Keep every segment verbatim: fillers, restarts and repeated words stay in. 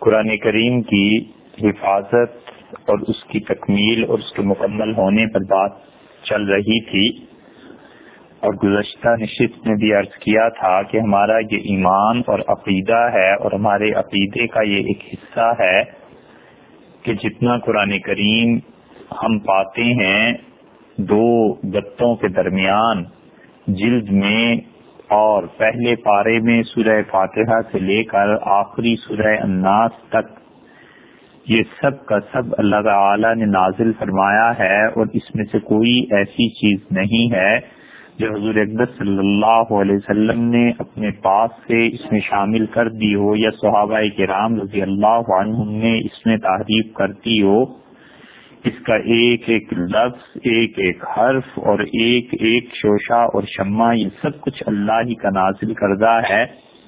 قرآن کریم کی حفاظت اور اس کی تکمیل اور اس کے مکمل ہونے پر بات چل رہی تھی، اور گزشتہ نشست میں بھی عرض کیا تھا کہ ہمارا یہ ایمان اور عقیدہ ہے، اور ہمارے عقیدے کا یہ ایک حصہ ہے کہ جتنا قرآن کریم ہم پاتے ہیں دو گتوں کے درمیان جلد میں، اور پہلے پارے میں سورہ فاتحہ سے لے کر آخری سورہ الناس تک، یہ سب کا سب اللہ تعالی نے نازل فرمایا ہے، اور اس میں سے کوئی ایسی چیز نہیں ہے جو حضور اقدس صلی اللہ علیہ وسلم نے اپنے پاس سے اس میں شامل کر دی ہو، یا صحابہ کرام رضی اللہ عنہم نے اس میں تحریف کر دی ہو۔ اس کا ایک ایک لفظ، ایک ایک حرف اور ایک ایک شوشہ اور شمع، یہ سب کچھ اللہ ہی کا نازل کردہ ہے۔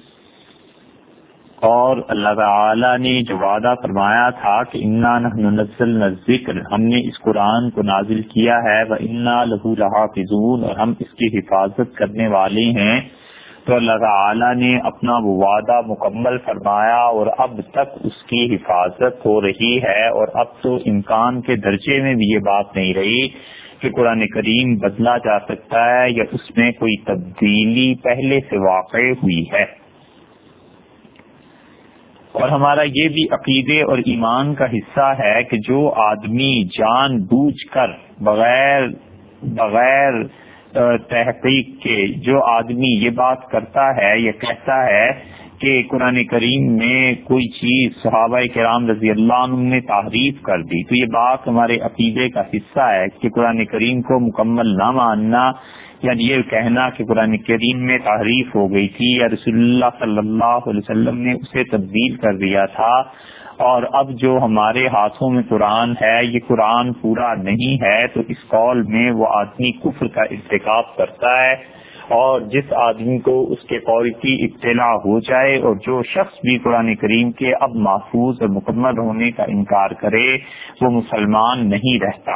اور اللہ تعالی نے جو وعدہ فرمایا تھا کہ انا نحن نزلنا الذکر، ہم نے اس قرآن کو نازل کیا ہے، وانا لہ لحافظون، اور ہم اس کی حفاظت کرنے والے ہیں، تو اللہ تعالی نے اپنا وہ وعدہ مکمل فرمایا، اور اب تک اس کی حفاظت ہو رہی ہے، اور اب تو امکان کے درجے میں بھی یہ بات نہیں رہی کہ قرآن کریم بدلا جا سکتا ہے یا اس میں کوئی تبدیلی پہلے سے واقع ہوئی ہے۔ اور ہمارا یہ بھی عقیدے اور ایمان کا حصہ ہے کہ جو آدمی جان بوجھ کر بغیر بغیر تحقیق کے جو آدمی یہ بات کرتا ہے یا کہتا ہے کہ قرآن کریم میں کوئی چیز صحابہ کرام رضی اللہ عنہ نے تحریف کر دی، تو یہ بات ہمارے عقیدے کا حصہ ہے کہ قرآن کریم کو مکمل نہ ماننا، یعنی یہ کہنا کہ قرآن کریم میں تحریف ہو گئی تھی یا رسول اللہ صلی اللہ علیہ وسلم نے اسے تبدیل کر دیا تھا، اور اب جو ہمارے ہاتھوں میں قرآن ہے یہ قرآن پورا نہیں ہے، تو اس قول میں وہ آدمی کفر کا ارتکاب کرتا ہے۔ اور جس آدمی کو اس کے قول کی اطلاع ہو جائے، اور جو شخص بھی قرآن کریم کے اب محفوظ اور مکمل ہونے کا انکار کرے، وہ مسلمان نہیں رہتا۔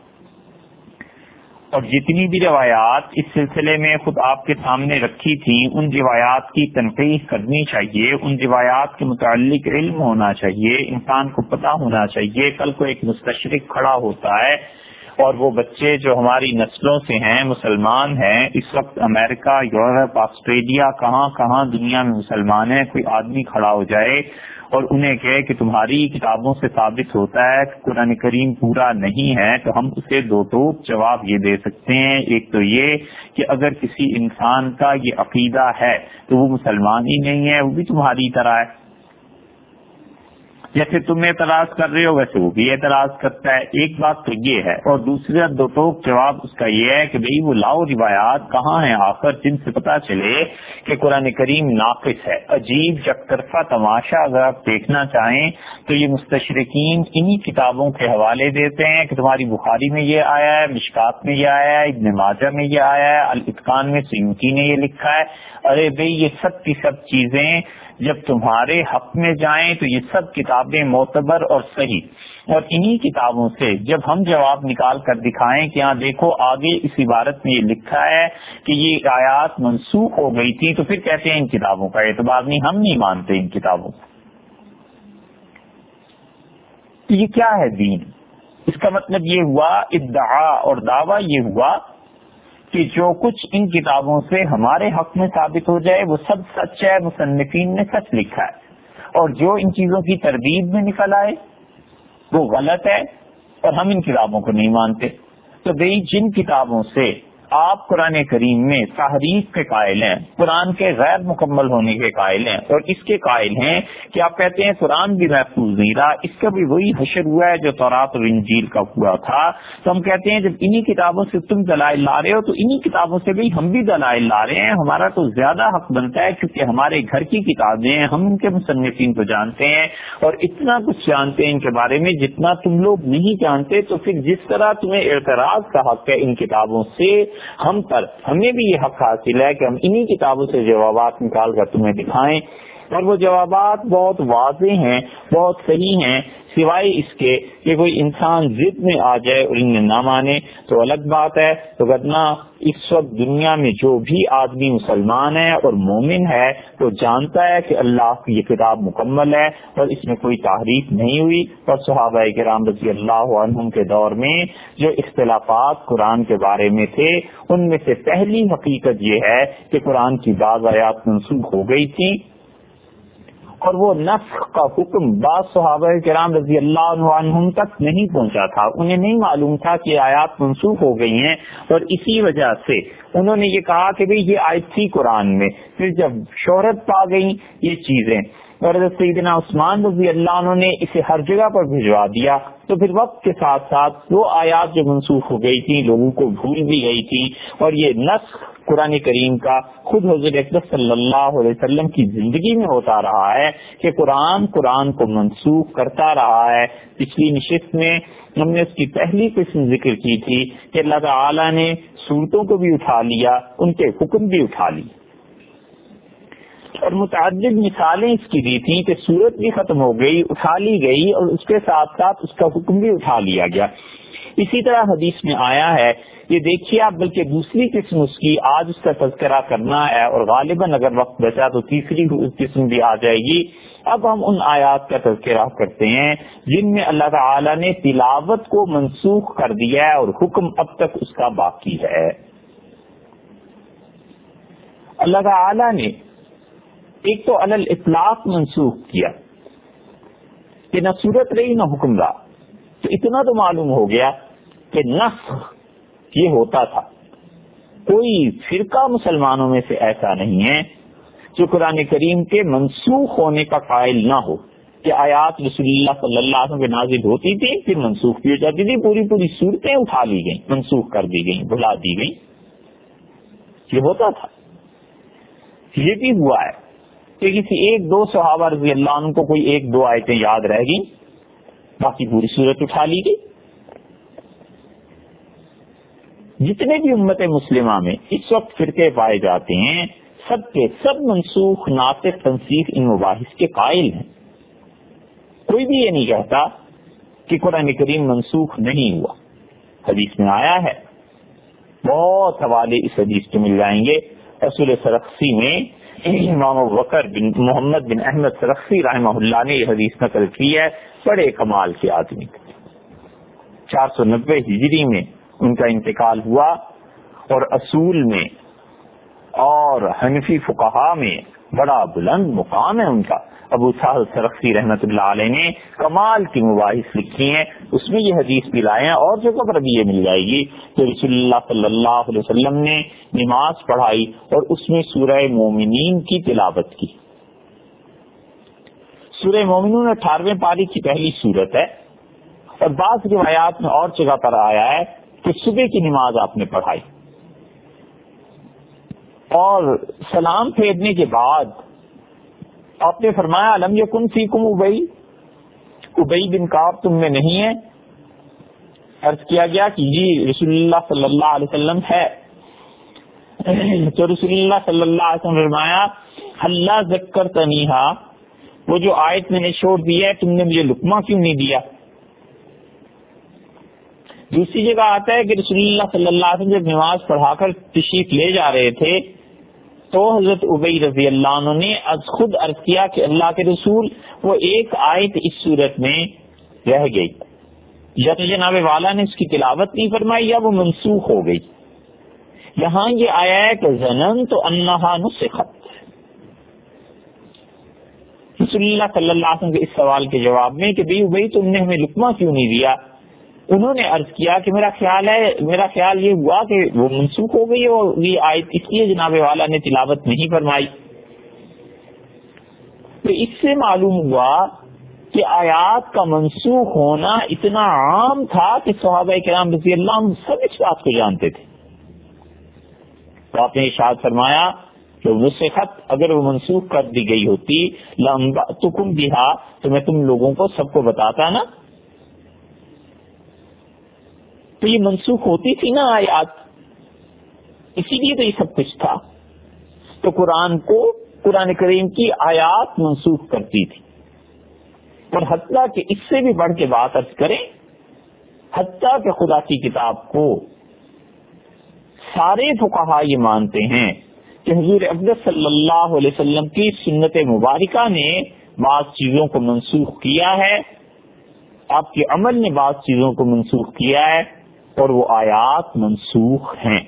اور جتنی بھی روایات اس سلسلے میں خود آپ کے سامنے رکھی تھیں، ان روایات کی تنقید کرنی چاہیے، ان روایات کے متعلق علم ہونا چاہیے، انسان کو پتہ ہونا چاہیے۔ کل کو ایک مستشرق کھڑا ہوتا ہے، اور وہ بچے جو ہماری نسلوں سے ہیں، مسلمان ہیں، اس وقت امریکہ، یورپ، آسٹریلیا، کہاں کہاں دنیا میں مسلمان ہیں، کوئی آدمی کھڑا ہو جائے اور انہیں کہے کہ تمہاری کتابوں سے ثابت ہوتا ہے کہ قرآن کریم پورا نہیں ہے، تو ہم اسے دو ٹوک جواب یہ دے سکتے ہیں۔ ایک تو یہ کہ اگر کسی انسان کا یہ عقیدہ ہے تو وہ مسلمان ہی نہیں ہے، وہ بھی تمہاری طرح ہے، جیسے تم اعتراض کر رہے ہو ویسے وہ بھی اعتراض کرتا ہے۔ ایک بات تو یہ ہے، اور دوسرا دو ٹوک جواب اس کا یہ ہے کہ بھئی وہ لاؤ روایات کہاں ہیں آخر جن سے پتا چلے کہ قرآن کریم ناقص ہے۔ عجیب یک طرفہ تماشا اگر آپ دیکھنا چاہیں تو یہ مستشرقین انہی کتابوں کے حوالے دیتے ہیں کہ تمہاری بخاری میں یہ آیا ہے، مشکات میں یہ آیا ہے، ابن ماجہ میں یہ آیا ہے، الاتقان میں سیوطی نے یہ لکھا ہے۔ ارے بھئی یہ سب کی سب چیزیں جب تمہارے حق میں جائیں تو یہ سب کتابیں معتبر اور صحیح، اور انہی کتابوں سے جب ہم جواب نکال کر دکھائیں کہ ہاں دیکھو آگے اس عبارت میں یہ لکھا ہے کہ یہ آیات منسوخ ہو گئی تھی، تو پھر کہتے ہیں ان کتابوں کا اعتبار نہیں، ہم نہیں مانتے ان کتابوں کو۔ یہ کیا ہے دین؟ اس کا مطلب یہ ہوا ادعا اور دعویٰ یہ ہوا کہ جو کچھ ان کتابوں سے ہمارے حق میں ثابت ہو جائے وہ سب سچ ہے، مصنفین نے سچ لکھا ہے، اور جو ان چیزوں کی تردید میں نکل آئے وہ غلط ہے، اور ہم ان کتابوں کو نہیں مانتے۔ تو بھئی جن کتابوں سے آپ قرآن کریم میں تحریف کے قائل ہیں، قرآن کے غیر مکمل ہونے کے قائل ہیں، اور اس کے قائل ہیں کہ آپ کہتے ہیں قرآن بھی محفوظ نہیں رہا، اس کا بھی وہی حشر ہوا ہے جو تورات اور انجیل کا ہوا تھا، تو ہم کہتے ہیں جب انہی کتابوں سے تم دلائل لا رہے ہو تو انہی کتابوں سے بھی ہم بھی دلائل لا رہے ہیں، ہمارا تو زیادہ حق بنتا ہے کیونکہ ہمارے گھر کی کتابیں ہیں، ہم ان کے مصنفین کو جانتے ہیں اور اتنا کچھ جانتے ہیں ان کے بارے میں جتنا تم لوگ نہیں جانتے۔ تو پھر جس طرح تمہیں اعتراض کا حق ہے ان کتابوں سے، ہم پر ہمیں بھی یہ حق حاصل ہے کہ ہم انہی کتابوں سے جوابات نکال کر تمہیں دکھائیں۔ اور وہ جوابات بہت واضح ہیں، بہت صحیح ہیں، سوائے اس کے کہ کوئی انسان ضد میں آ جائے اور انہیں نہ مانے تو الگ بات ہے. تو ورنہ اس وقت دنیا میں جو بھی آدمی مسلمان ہے اور مومن ہے تو جانتا ہے کہ اللہ کی یہ کتاب مکمل ہے اور اس میں کوئی تحریف نہیں ہوئی. اور صحابہ کرام رضی اللہ عنہم کے دور میں جو اختلافات قرآن کے بارے میں تھے ان میں سے پہلی حقیقت یہ ہے کہ قرآن کی بعض آیات منسوخ ہو گئی تھی اور وہ نسخ کا حکم بعض صحابہ کرام رضی اللہ عنہم تک نہیں پہنچا تھا، انہیں نہیں معلوم تھا کہ آیات منسوخ ہو گئی ہیں اور اسی وجہ سے انہوں نے یہ کہا کہ بھئی یہ آیت تھی قرآن میں. پھر جب شہرت پا گئی یہ چیزیں اور حضرت سیدنا عثمان رضی اللہ عنہ نے اسے ہر جگہ پر بھجوا دیا تو پھر وقت کے ساتھ ساتھ وہ آیات جو منسوخ ہو گئی تھی لوگوں کو بھول بھی گئی تھی. اور یہ نسخ قرآن کریم کا خود حضرت اقدس صلی اللہ علیہ وسلم کی زندگی میں ہوتا رہا ہے کہ قرآن قرآن کو منسوخ کرتا رہا ہے. پچھلی نشست میں ہم نے اس کی پہلی قسم ذکر کی تھی کہ اللہ تعالی نے صورتوں کو بھی اٹھا لیا، ان کے حکم بھی اٹھا لیے اور متعدد مثالیں اس کی دی تھیں کہ صورت بھی ختم ہو گئی، اٹھا لی گئی اور اس کے ساتھ ساتھ اس کا حکم بھی اٹھا لیا گیا. اسی طرح حدیث میں آیا ہے، یہ دیکھیے آپ، بلکہ دوسری قسم اس کی آج اس کا تذکرہ کرنا ہے اور غالباً اگر وقت بچا تو تیسری قسم بھی آ جائے گی. اب ہم ان آیات کا تذکرہ کرتے ہیں جن میں اللہ تعالی نے تلاوت کو منسوخ کر دیا ہے اور حکم اب تک اس کا باقی ہے. اللہ تعالی نے ایک تو علی الاطلاق منسوخ کیا کہ نہ صورت رہی نہ حکم رہا، تو اتنا تو معلوم ہو گیا کہ نسخ یہ ہوتا تھا. کوئی فرقہ مسلمانوں میں سے ایسا نہیں ہے جو قرآن کریم کے منسوخ ہونے کا قائل نہ ہو کہ آیات رسول اللہ صلی اللہ علیہ وسلم پہ نازل ہوتی تھی پھر منسوخ بھی ہو جاتی تھی، پوری پوری صورتیں اٹھا لی گئیں، منسوخ کر دی گئیں، بھلا دی گئیں. یہ ہوتا تھا. یہ بھی ہوا ہے کہ کسی ایک دو صحابہ رضی اللہ عنہ کو کوئی ایک دو آیتیں یاد رہ گئی، باقی پوری صورت اٹھا لی گئی. جتنے بھی امت مسلمہ میں اس وقت فرقے پائے جاتے ہیں سب کے سب منسوخ ناسخ تنسیخ ان مباحث کے قائل ہیں. کوئی بھی یہ نہیں کہتا کہ قرآن کریم منسوخ نہیں ہوا. حدیث میں آیا ہے، بہت حوالے اس حدیث کے مل جائیں گے. رسول سرخسی میں امام بکر بن محمد بن احمد سرخسی رحمہ اللہ نے یہ حدیث نقل کی ہے. بڑے کمال کے آدمی، چار سو نبے ہجری میں ان کا انتقال ہوا اور اصول میں اور حنفی فقہا میں بڑا بلند مقام ہے ان کا. ابو سہل سرخسی رحمۃ اللہ علیہ نے کمال کی مباحث لکھی ہیں، اس میں یہ حدیث بھی لائے ہیں اور جگہ پر بھی یہ مل جائے گی کہ رسول اللہ صلی اللہ علیہ وسلم نے نماز پڑھائی اور اس میں سورہ مومنین کی تلاوت کی. سورہ مومنون اٹھارہویں پاری کی پہلی سورت ہے اور بعض روایات میں اور جگہ پر آیا ہے کہ صبح کی نماز آپ نے پڑھائی اور سلام پھیرنے کے بعد آپ نے فرمایا الم یکن فیکم ابی، ابی بن کعب تم میں نہیں ہے؟ عرض کیا گیا کہ جی رسول اللہ صلی اللہ علیہ وسلم ہے. تو رسول اللہ صلی اللہ علیہ وسلم فرمایا اللہ ذکرتنیھا، وہ جو آیت میں نے چھوڑ دیا ہے تم نے مجھے لقمہ کیوں نہیں دیا. دوسری جگہ آتا ہے کہ رسول اللہ صلی اللہ علیہ وسلم جب نماز پڑھا کر تشریف لے جا رہے تھے تو حضرت ابی رضی اللہ عنہ نے از خود عرض کیا کہ اللہ کے رسول وہ ایک آیت اس صورت میں رہ گئی، یا تو جناب والا نے اس کی تلاوت نہیں فرمائی یا وہ منسوخ ہو گئی. یہاں یہ آیا ہے کہ ظننت انہا نسخت. رسول اللہ صلی اللہ علیہ وسلم کے اس سوال کے جواب میں کہ بھئی ابی تم نے ہمیں لقمہ کیوں نہیں دیا، انہوں نے عرض کیا کہ میرا خیال ہے میرا خیال یہ ہوا کہ وہ منسوخ ہو گئی اور یہ آیت اس لیے جناب والا نے تلاوت نہیں فرمائی. تو اس سے معلوم ہوا کہ آیات کا منسوخ ہونا اتنا عام تھا کہ صحابہ کرام رضی اللہ عنہ سب اس بات کو جانتے تھے. تو آپ نے ارشاد فرمایا کہ نسخت، اگر وہ منسوخ کر دی گئی ہوتی لانبأتکم بہا، تو میں تم لوگوں کو سب کو بتاتا نا. تو یہ منسوخ ہوتی تھی نا آیات، اسی لیے تو یہ سب کچھ تھا. تو قرآن کو قرآن کریم کی آیات منسوخ کرتی تھی. اور حتیٰ کہ اس سے بھی بڑھ کے بات عرض کریں، حتیٰ کہ خدا کی کتاب کو سارے فقہا یہ مانتے ہیں کہ حضور اقدس صلی اللہ علیہ وسلم کی سنت مبارکہ نے بعض چیزوں کو منسوخ کیا ہے، آپ کے عمل نے بعض چیزوں کو منسوخ کیا ہے، اور وہ آیات منسوخ ہیں.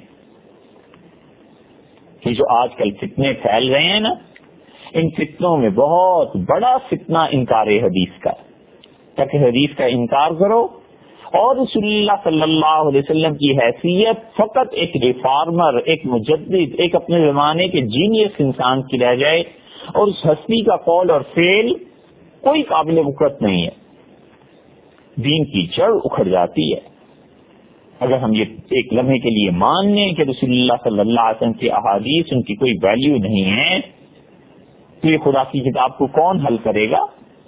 یہ جو آج کل فتنے پھیل رہے ہیں نا، ان فتنوں میں بہت بڑا فتنہ انکار حدیث کا، تاکہ حدیث کا انکار کرو اور رسول اللہ صلی اللہ علیہ وسلم کی حیثیت فقط ایک ریفارمر، ایک مجدد، ایک اپنے زمانے کے جینیس انسان کی رہ جائے، اور اس ہستی کا قول اور فعل کوئی قابل وقت نہیں ہے. دین کی جڑ اکھڑ جاتی ہے اگر ہم یہ ایک لمحے کے لیے مان لیں کہ رسول اللہ صلی اللہ علیہ وسلم کی احادیث ان کی کوئی ویلیو نہیں ہے، تو یہ خدا کی کتاب کو کون حل کرے گا؟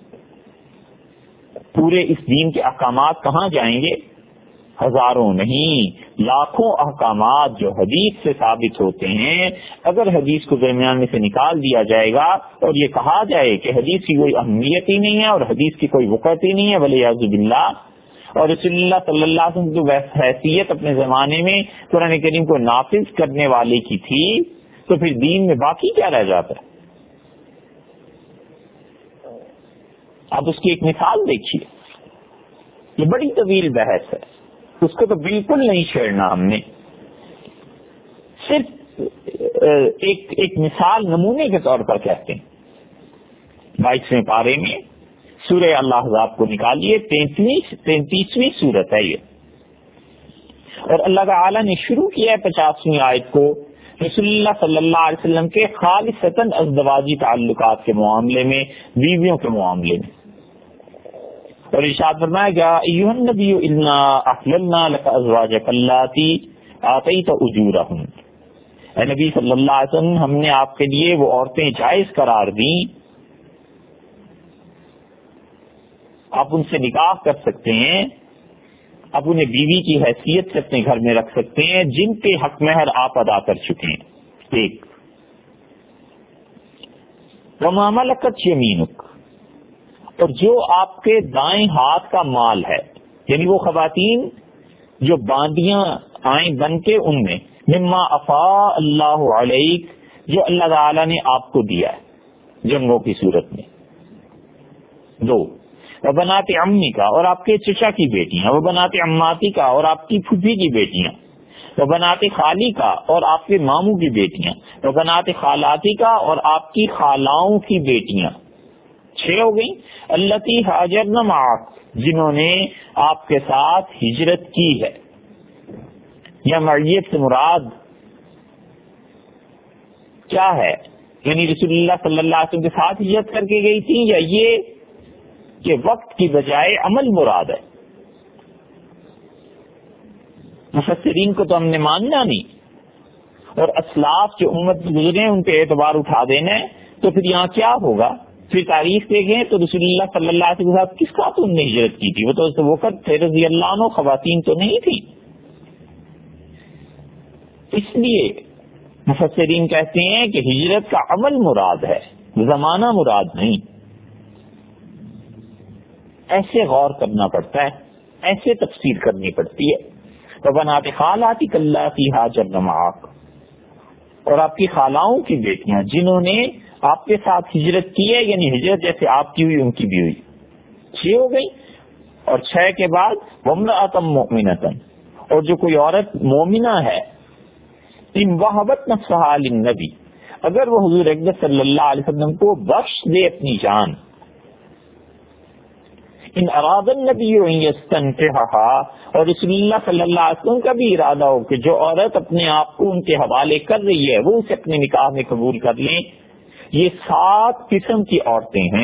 پورے اس دین کے احکامات کہاں جائیں گے؟ ہزاروں نہیں لاکھوں احکامات جو حدیث سے ثابت ہوتے ہیں، اگر حدیث کو درمیان میں سے نکال دیا جائے گا اور یہ کہا جائے کہ حدیث کی کوئی اہمیت ہی نہیں ہے اور حدیث کی کوئی وقت ہی نہیں ہے ولیعوذ باللہ، اور رسول اللہ صلی اللہ علیہ وسلم کی حیثیت اپنے زمانے میں قرآن کریم کو نافذ کرنے والے کی تھی، تو پھر دین میں باقی کیا رہ جاتا ہے؟ آپ اس کی ایک مثال دیکھیے، یہ بڑی طویل بحث ہے، اس کو تو بالکل نہیں چھیڑنا ہم نے، صرف ایک ایک مثال نمونے کے طور پر کہتے ہیں. بائیسویں پارے میں سورہ الاحزاب کو نکالیے، تینتیسویں سورت ہے یہ، اور اللہ تعالی نے شروع کیا ہے پچاسویں آیت کو رسول اللہ صلی اللہ علیہ وسلم کے خالصتاً ازدواجی تعلقات کے معاملے میں، بیویوں کے معاملے میں، اور ارشاد فرمایا گیا ایھا النبی انا احللنا لک ازواجک اللاتی آتیت اجورہن، اے نبی صلی اللہ علیہ وسلم ہم نے آپ کے لیے وہ عورتیں جائز قرار دیں، آپ ان سے نکاح کر سکتے ہیں، آپ انہیں بیوی کی حیثیت سے اپنے گھر میں رکھ سکتے ہیں جن کے حق مہر آپ ادا کر چکے ہیں. ایک وما ملکت یمینک، اور جو آپ کے دائیں ہاتھ کا مال ہے، یعنی وہ خواتین جو باندیاں آئیں بن کے ان میں، مما افاء اللہ علیک، جو اللہ تعالی نے آپ کو دیا ہے جنگوں کی صورت میں. دو وبنات عمی کا، اور آپ کے چچا کی بیٹیاں، وبنات عماتی کا، اور آپ کی پھوپھی کی بیٹیاں، وبنات خالی کا، اور آپ کے ماموں کی بیٹیاں، وبنات خالاتی کا، اور آپ کی خالاؤں کی بیٹیاں. چھ ہو گئی. اللتی ہاجرن معک، جنہوں نے آپ کے ساتھ ہجرت کی ہے، یا معیت سے مراد کیا ہے؟ یعنی رسول اللہ صلی اللہ علیہ وسلم کے ساتھ ہجرت کر کے گئی تھی، یا یہ کہ وقت کی بجائے عمل مراد ہے؟ مفسرین کو تو ہم نے ماننا نہیں، اور اسلاف جو امت گزرے ان پہ اعتبار اٹھا دینا ہے، تو پھر یہاں کیا ہوگا؟ پھر تاریخ دیکھیں تو رسول اللہ صلی اللہ علیہ وسلم کے ساتھ کس کا تو انہوں نے ہجرت کی تھی؟ وہ تو اس وقت تھے رضی اللہ عنہ، خواتین تو نہیں تھی. اس لیے مفسرین کہتے ہیں کہ ہجرت کا عمل مراد ہے، زمانہ مراد نہیں. ایسے غور کرنا پڑتا ہے، ایسے تفسیر کرنی پڑتی ہے. وبنات خالاتک اللاتی ہاجرن معک، اور آپ کی خالاؤں کی بیٹیاں جنہوں نے آپ کے ساتھ ہجرت کی ہے، یعنی ہجرت جیسے آپ کی ہوئی ان کی بھی ہوئی. چھ ہو گئی. اور چھ کے بعد وامرأۃ مؤمنۃ، اور جو کوئی عورت مومنہ ہے، ان وہبت نفسہا للنبی، اگر وہ حضور اقدس صلی اللہ علیہ وسلم کو بخش دے اپنی جان، ان اراد النبی ان یستنکحھا، اور رسول اللہ صلی اللہ علیہ وسلم کا بھی ارادہ ہو کہ جو عورت اپنے آپ کو ان کے حوالے کر رہی ہے وہ اسے اپنے نکاح میں قبول کر لیں. یہ سات قسم کی عورتیں ہیں،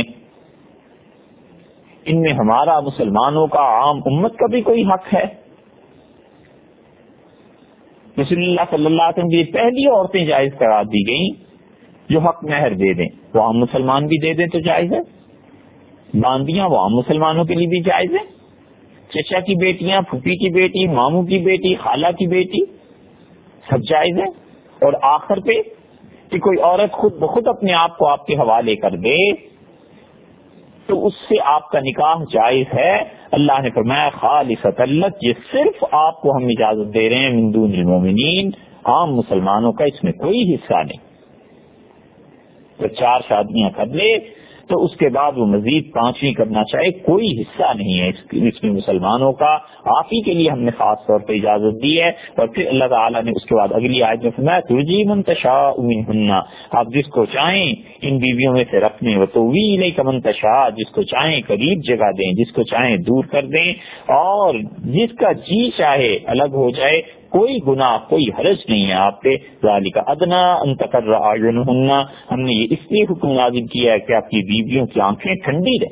ان میں ہمارا مسلمانوں کا، عام امت کا بھی کوئی حق ہے؟ رسول اللہ صلی اللہ علیہ وسلم کی پہلی عورتیں جائز قرار دی گئیں جو حق مہر دے دیں، وہ عام مسلمان بھی دے دیں تو جائز ہے. باندیاں وہ عام مسلمانوں کے لیے بھی جائز ہے. چچا کی بیٹیاں، پھوپھی کی بیٹی، ماموں کی بیٹی، خالہ کی بیٹی، سب جائز ہے. اور آخر پہ کہ کوئی عورت خود بخود اپنے آپ کو آپ کے حوالے کر دے تو اس سے آپ کا نکاح جائز ہے. اللہ نے فرمایا خالصۃ لک، یہ صرف آپ کو ہم اجازت دے رہے ہیں، من دون المومنین، عام مسلمانوں کا اس میں کوئی حصہ نہیں. تو چار شادیاں کر لے تو اس کے بعد وہ مزید پانچویں کرنا چاہے، کوئی حصہ نہیں ہے اس میں مسلمانوں کا. آپ ہی کے لیے ہم نے خاص طور پہ اجازت دی ہے. اور پھر اللہ تعالیٰ نے اس کے بعد اگلی آیت میں فرمایا ترجی من تشاء منہن، آپ جس کو چاہیں ان بیویوں میں سے رکھنے، وتؤوی الیک من تشاء، جس کو چاہیں قریب جگہ دیں، جس کو چاہیں دور کر دیں، اور جس کا جی چاہے الگ ہو جائے، کوئی گناہ کوئی حرج نہیں ہے آپ پہ. ذالک ادنی ان تقر اعینہن، ہم نے یہ اس لیے حکم نازل کیا ہے کہ آپ کی بیویوں کی آنکھیں ٹھنڈی رہیں.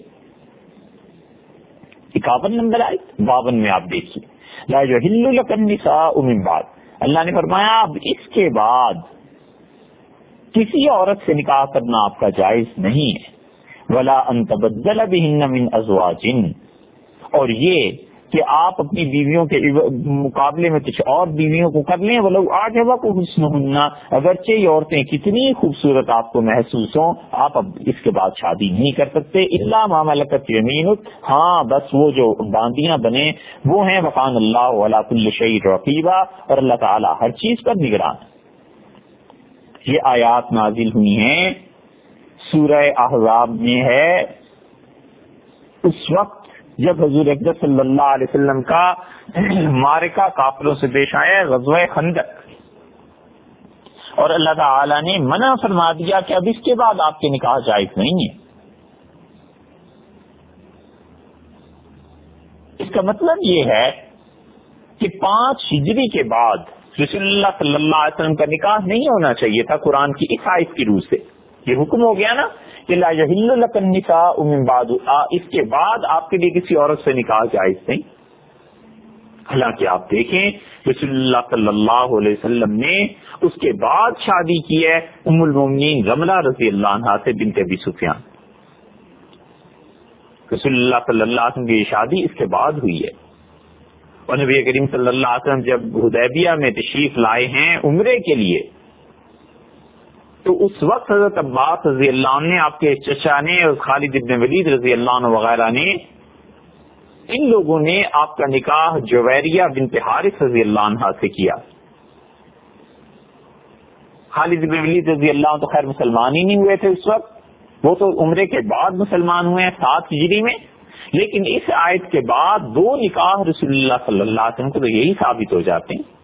اکاون نمبر آئے باون میں آپ دیکھیے لا یحل لک النساء من بعد، اللہ نے فرمایا اب اس کے بعد کسی عورت سے نکاح کرنا آپ کا جائز نہیں ہے. ولا ان تبدل بہن من ازواج، اور یہ کہ آپ اپنی بیویوں کے مقابلے میں کچھ اور بیویوں کو کر لیں، ولو اعجبکم حسنہن، اگرچہ یہ عورتیں کتنی خوبصورت آپ کو محسوس ہوں، آپ اب اس کے بعد شادی نہیں کر سکتے. الا ما ملکت یمینک، ہاں بس وہ جو باندیاں بنے وہ ہیں. وکان اللہ علی کل شیء رقیبا، اور اللہ تعالی ہر چیز پر نگران. یہ آیات نازل ہوئی ہیں سورہ احزاب میں ہے اس وقت جب حضور اقدس صلی اللہ علیہ وسلم کا معرکہ کافروں سے پیش آیا، غزوہ خندق، اور اللہ تعالی نے منع فرما دیا کہ اب اس کے بعد آپ کے نکاح جائز نہیں ہے. اس کا مطلب یہ ہے کہ پانچ ہجری کے بعد رسول اللہ صلی اللہ علیہ وسلم کا نکاح نہیں ہونا چاہیے تھا. قرآن کی اس آیت کی روح سے یہ حکم ہو گیا نا کہ لا یحل لک النساء من بعد، اس کے بعد آپ کے لیے کسی عورت سے نکاح جائز نہیں. حالانکہ آپ دیکھیں رسول اللہ صلی اللہ علیہ وسلم نے اس کے بعد شادی کی ہے ام المومنین رملہ رضی اللہ عنہا سے بنت ابی سفیان. رسول اللہ صلی اللہ علیہ وسلم کی شادی اس کے بعد ہوئی ہے. اور نبی کریم صلی اللہ علیہ وسلم جب حدیبیہ میں تشریف لائے ہیں عمرے کے لیے، تو اس وقت حضرت عباس رضی اللہ عنہ نے، آپ کے چچا نے، اور خالد ابن ولید رضی اللہ عنہ وغیرہ نے، ان لوگوں نے آپ کا نکاح جویریہ بنت حارث رضی اللہ عنہ سے کیا. خالد ابن ولید رضی اللہ عنہ تو خیر مسلمان ہی نہیں ہوئے تھے اس وقت، وہ تو عمرے کے بعد مسلمان ہوئے ہیں سات ہجری میں. لیکن اس آیت کے بعد دو نکاح رسول اللہ صلی اللہ علیہ وسلم کو تو یہی ثابت ہو جاتے ہیں.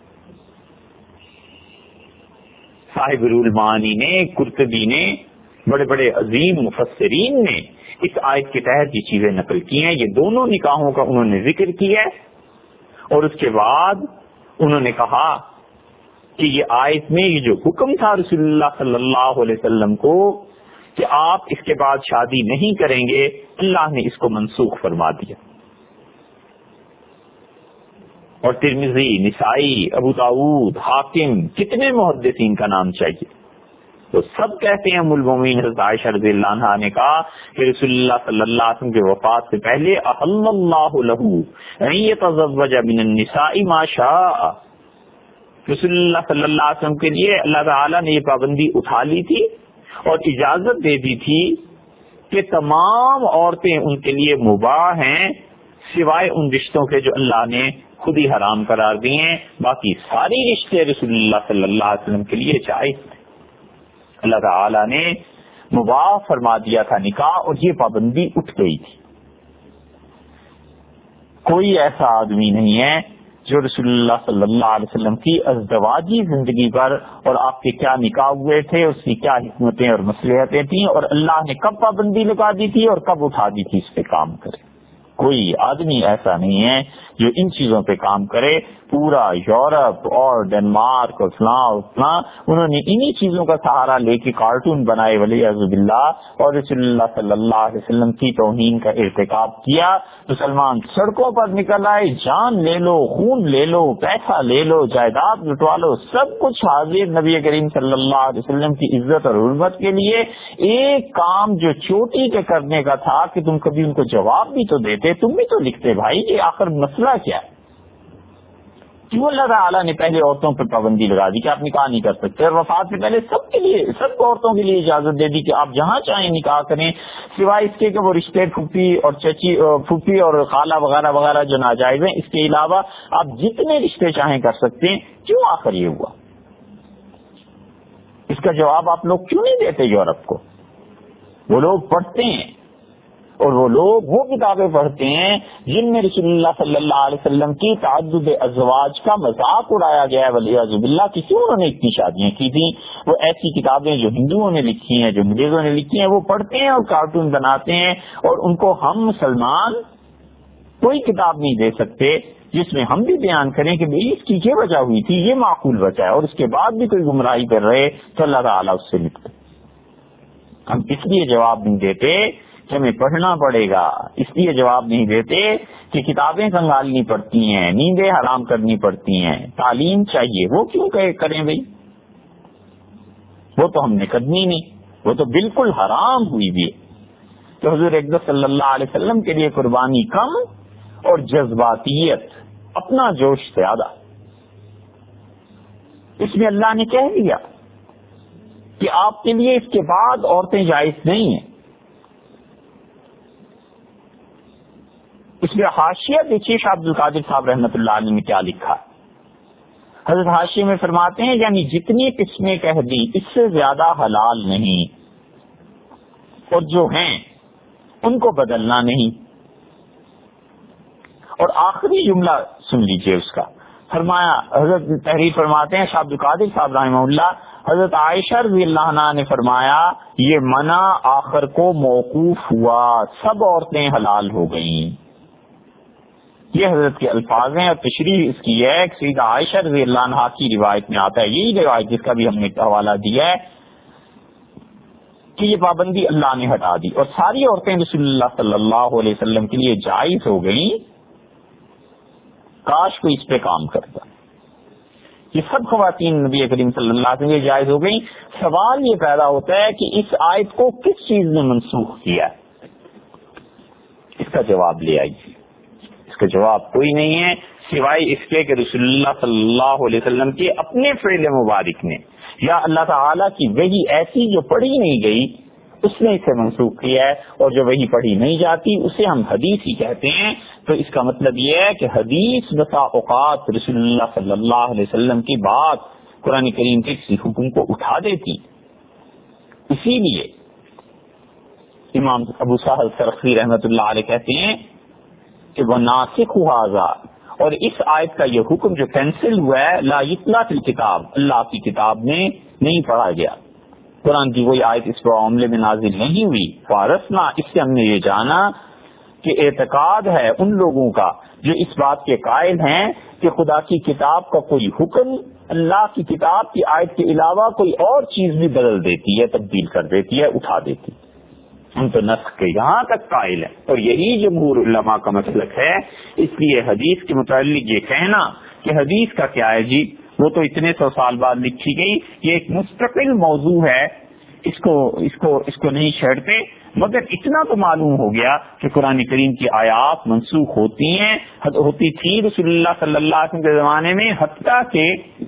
صاحب المعانی نے، قرطبی نے، بڑے بڑے عظیم مفسرین نے اس آیت کے تحت یہ چیزیں نقل کی ہیں. یہ دونوں نکاحوں کا انہوں نے ذکر کیا ہے، اور اس کے بعد انہوں نے کہا کہ یہ آیت میں یہ جو حکم تھا رسول اللہ صلی اللہ علیہ وسلم کو کہ آپ اس کے بعد شادی نہیں کریں گے، اللہ نے اس کو منسوخ فرما دیا. اور ترمذی، نسائی، ابو داؤد، حاکم، کتنے محدثین کا نام چاہیے، تو سب کہتے ہیں ام المومنین حضرت عائشہ رضی اللہ عنہا نے کہا کہ رسول اللہ صلی اللہ علیہ وسلم کے وفات سے پہلے احل اللہ له ان يتزوج من النساء ما شاء، رسول اللہ صلی اللہ علیہ وسلم کے لیے اللہ تعالی نے یہ پابندی اٹھا لی تھی اور اجازت دے دی تھی کہ تمام عورتیں ان کے لیے مباح ہیں سوائے ان رشتوں کے جو اللہ نے خود ہی حرام قرار دیے ہیں. باقی ساری رشتے رسول اللہ صلی اللہ علیہ وسلم کے لیے جائز تھے. اللہ تعالی نے مباح فرما دیا تھا نکاح، اور یہ پابندی اٹھ گئی تھی. کوئی ایسا آدمی نہیں ہے جو رسول اللہ صلی اللہ علیہ وسلم کی ازدواجی زندگی پر اور آپ کے کیا نکاح ہوئے تھے، اس کی کیا حکمتیں اور مصلحتیں تھیں، اور اللہ نے کب پابندی لگا دی تھی اور کب اٹھا دی تھی، اس پہ کام کرے. کوئی آدمی ایسا نہیں ہے جو ان چیزوں پہ کام کرے. پورا یورپ اور ڈنمارک اور فلاں فلاں انہوں نے انہی چیزوں کا سہارا لے کے کارٹون بنائے ولیعذ باللہ، اور رسول اللہ صلی اللہ علیہ وسلم کی توہین کا ارتکاب کیا. مسلمان سڑکوں پر نکل آئے، جان لے لو، خون لے لو، پیسہ لے لو، جائیداد لٹوا لو، سب کچھ حاضر نبی کریم صلی اللہ علیہ وسلم کی عزت اور حرمت کے لیے. ایک کام جو چوٹی کے کرنے کا تھا کہ تم کبھی ان کو جواب بھی تو دیتے، تم بھی تو لکھتے بھائی، یہ آخر مسئلہ کیا ہے؟ کیوں اللہ تعالیٰ نے پہلے عورتوں پر پابندی لگا دی کہ آپ نکاح نہیں کر سکتے، اور وفات سے پہلے سب کے لیے سب کو عورتوں کے لیے اجازت دے دی کہ آپ جہاں چاہیں نکاح کریں، سوائے اس کے کہ وہ رشتے پھوپھی اور چچی پھوپھی اور خالہ وغیرہ وغیرہ جو ناجائز ہیں، اس کے علاوہ آپ جتنے رشتے چاہیں کر سکتے ہیں۔ کیوں آخر یہ ہوا؟ اس کا جواب آپ لوگ کیوں نہیں دیتے یورپ کو؟ وہ لوگ پڑھتے ہیں، اور وہ لوگ وہ کتابیں پڑھتے ہیں جن میں رسول اللہ صلی اللہ علیہ وسلم کی تعدد ازواج کا مذاق اڑایا گیا ہے، ولیعذ باللہ کہ کیوں انہوں نے اتنی شادیاں کی تھیں۔ وہ ایسی کتابیں جو ہندوؤں نے لکھی ہیں، جو انگریزوں نے لکھی ہیں، وہ پڑھتے ہیں اور کارٹون بناتے ہیں، اور ان کو ہم مسلمان کوئی کتاب نہیں دے سکتے جس میں ہم بھی بیان کریں کہ بھئی اس کی یہ وجہ ہوئی تھی، یہ معقول وجہ ہے، اور اس کے بعد بھی کوئی گمراہی کر رہے تو اللہ تعالیٰ اس سے نکلے۔ ہم اس لیے جواب نہیں دیتے کہ ہمیں پڑھنا پڑے گا، اس لیے جواب نہیں دیتے کہ کتابیں کنگالنی پڑتی ہیں، نیندیں حرام کرنی پڑتی ہیں، تعلیم چاہیے۔ وہ کیوں کریں بھئی؟ وہ تو ہم نے کرنی نہیں، وہ تو بالکل حرام ہوئی بھی ہے۔ تو حضور اقدس صلی اللہ علیہ وسلم کے لیے قربانی کم اور جذباتیت، اپنا جوش زیادہ۔ اس میں اللہ نے کہہ دیا کہ آپ کے لیے اس کے بعد عورتیں جائز نہیں ہیں۔ اس میں حاشیہ دیکھیے شاہ عبد القادر صاحب رحمۃ اللہ علیہ نے کیا لکھا۔ حضرت حاشیے میں فرماتے ہیں یعنی جتنی قسمیں کہہ دی اس سے زیادہ حلال نہیں، اور جو ہیں ان کو بدلنا نہیں۔ اور آخری جملہ سن لیجئے اس کا، فرمایا حضرت تحریر فرماتے ہیں شاہ عبد القادر صاحب رحمہ اللہ، حضرت عائشہ رضی اللہ عنہا نے فرمایا یہ منع آخر کو موقوف ہوا، سب عورتیں حلال ہو گئیں۔ یہ حضرت کے الفاظ ہیں، اور تشریح اس کی ہے کہ سیدہ عائشہ رضی اللہ عنہا کی روایت میں آتا ہے، یہی روایت جس کا بھی ہم نے حوالہ دیا ہے کہ یہ پابندی اللہ نے ہٹا دی اور ساری عورتیں رسول اللہ صلی اللہ علیہ وسلم کے لیے جائز ہو گئیں۔ کاش کوئی اس پہ کام کرتا۔ یہ سب خواتین نبی کریم صلی اللہ علیہ وسلم کے لیے جائز ہو گئیں۔ سوال یہ پیدا ہوتا ہے کہ اس آیت کو کس چیز نے منسوخ کیا ہے؟ اس کا جواب لے آئیے۔ اس کا جواب کوئی نہیں ہے سوائے اس کے کہ رسول اللہ صلی اللہ علیہ وسلم کے اپنے فعل مبارک نے، یا اللہ تعالیٰ کی وحی ایسی جو پڑھی نہیں گئی اس نے اسے منسوخ کیا ہے، اور جو وحی پڑھی نہیں جاتی اسے ہم حدیث ہی کہتے ہیں۔ تو اس کا مطلب یہ ہے کہ حدیث بسا اوقات رسول اللہ صلی اللہ علیہ وسلم کی بات قرآن کریم کے کسی حکم کو اٹھا دیتی۔ اسی لیے امام ابو سہل سرخسی رحمۃ اللہ علیہ کہتے ہیں کہ وہ ناسخ ہوا، اور اس آیت کا یہ حکم جو کینسل ہوا ہے لا یتلا فی الکتاب، اللہ کی کتاب میں نہیں پڑھا گیا، قرآن کی وہی آیت اس معاملے میں نازل نہیں ہوئی۔ فارسنا، اس سے ہم نے یہ جانا کہ اعتقاد ہے ان لوگوں کا جو اس بات کے قائل ہیں کہ خدا کی کتاب کا کوئی حکم اللہ کی کتاب کی آیت کے علاوہ کوئی اور چیز بھی بدل دیتی ہے، تبدیل کر دیتی ہے، اٹھا دیتی ہے۔ ہم تو نسخ کے یہاں تک قائل ہیں، اور یہی جمہور علماء کا مسلک ہے۔ اس لیے حدیث کے متعلق یہ کہنا کہ حدیث کا کیا ہے جی، وہ تو اتنے سو سال بعد لکھی گئی، یہ ایک مستقل موضوع ہے، اس کو اس کو اس کو نہیں چھیڑتے۔ مگر اتنا تو معلوم ہو گیا کہ قرآن کریم کی آیات منسوخ ہوتی ہیں، ہوتی تھی رسول اللہ صلی اللہ علیہ وسلم کے زمانے میں، حتیٰ کہ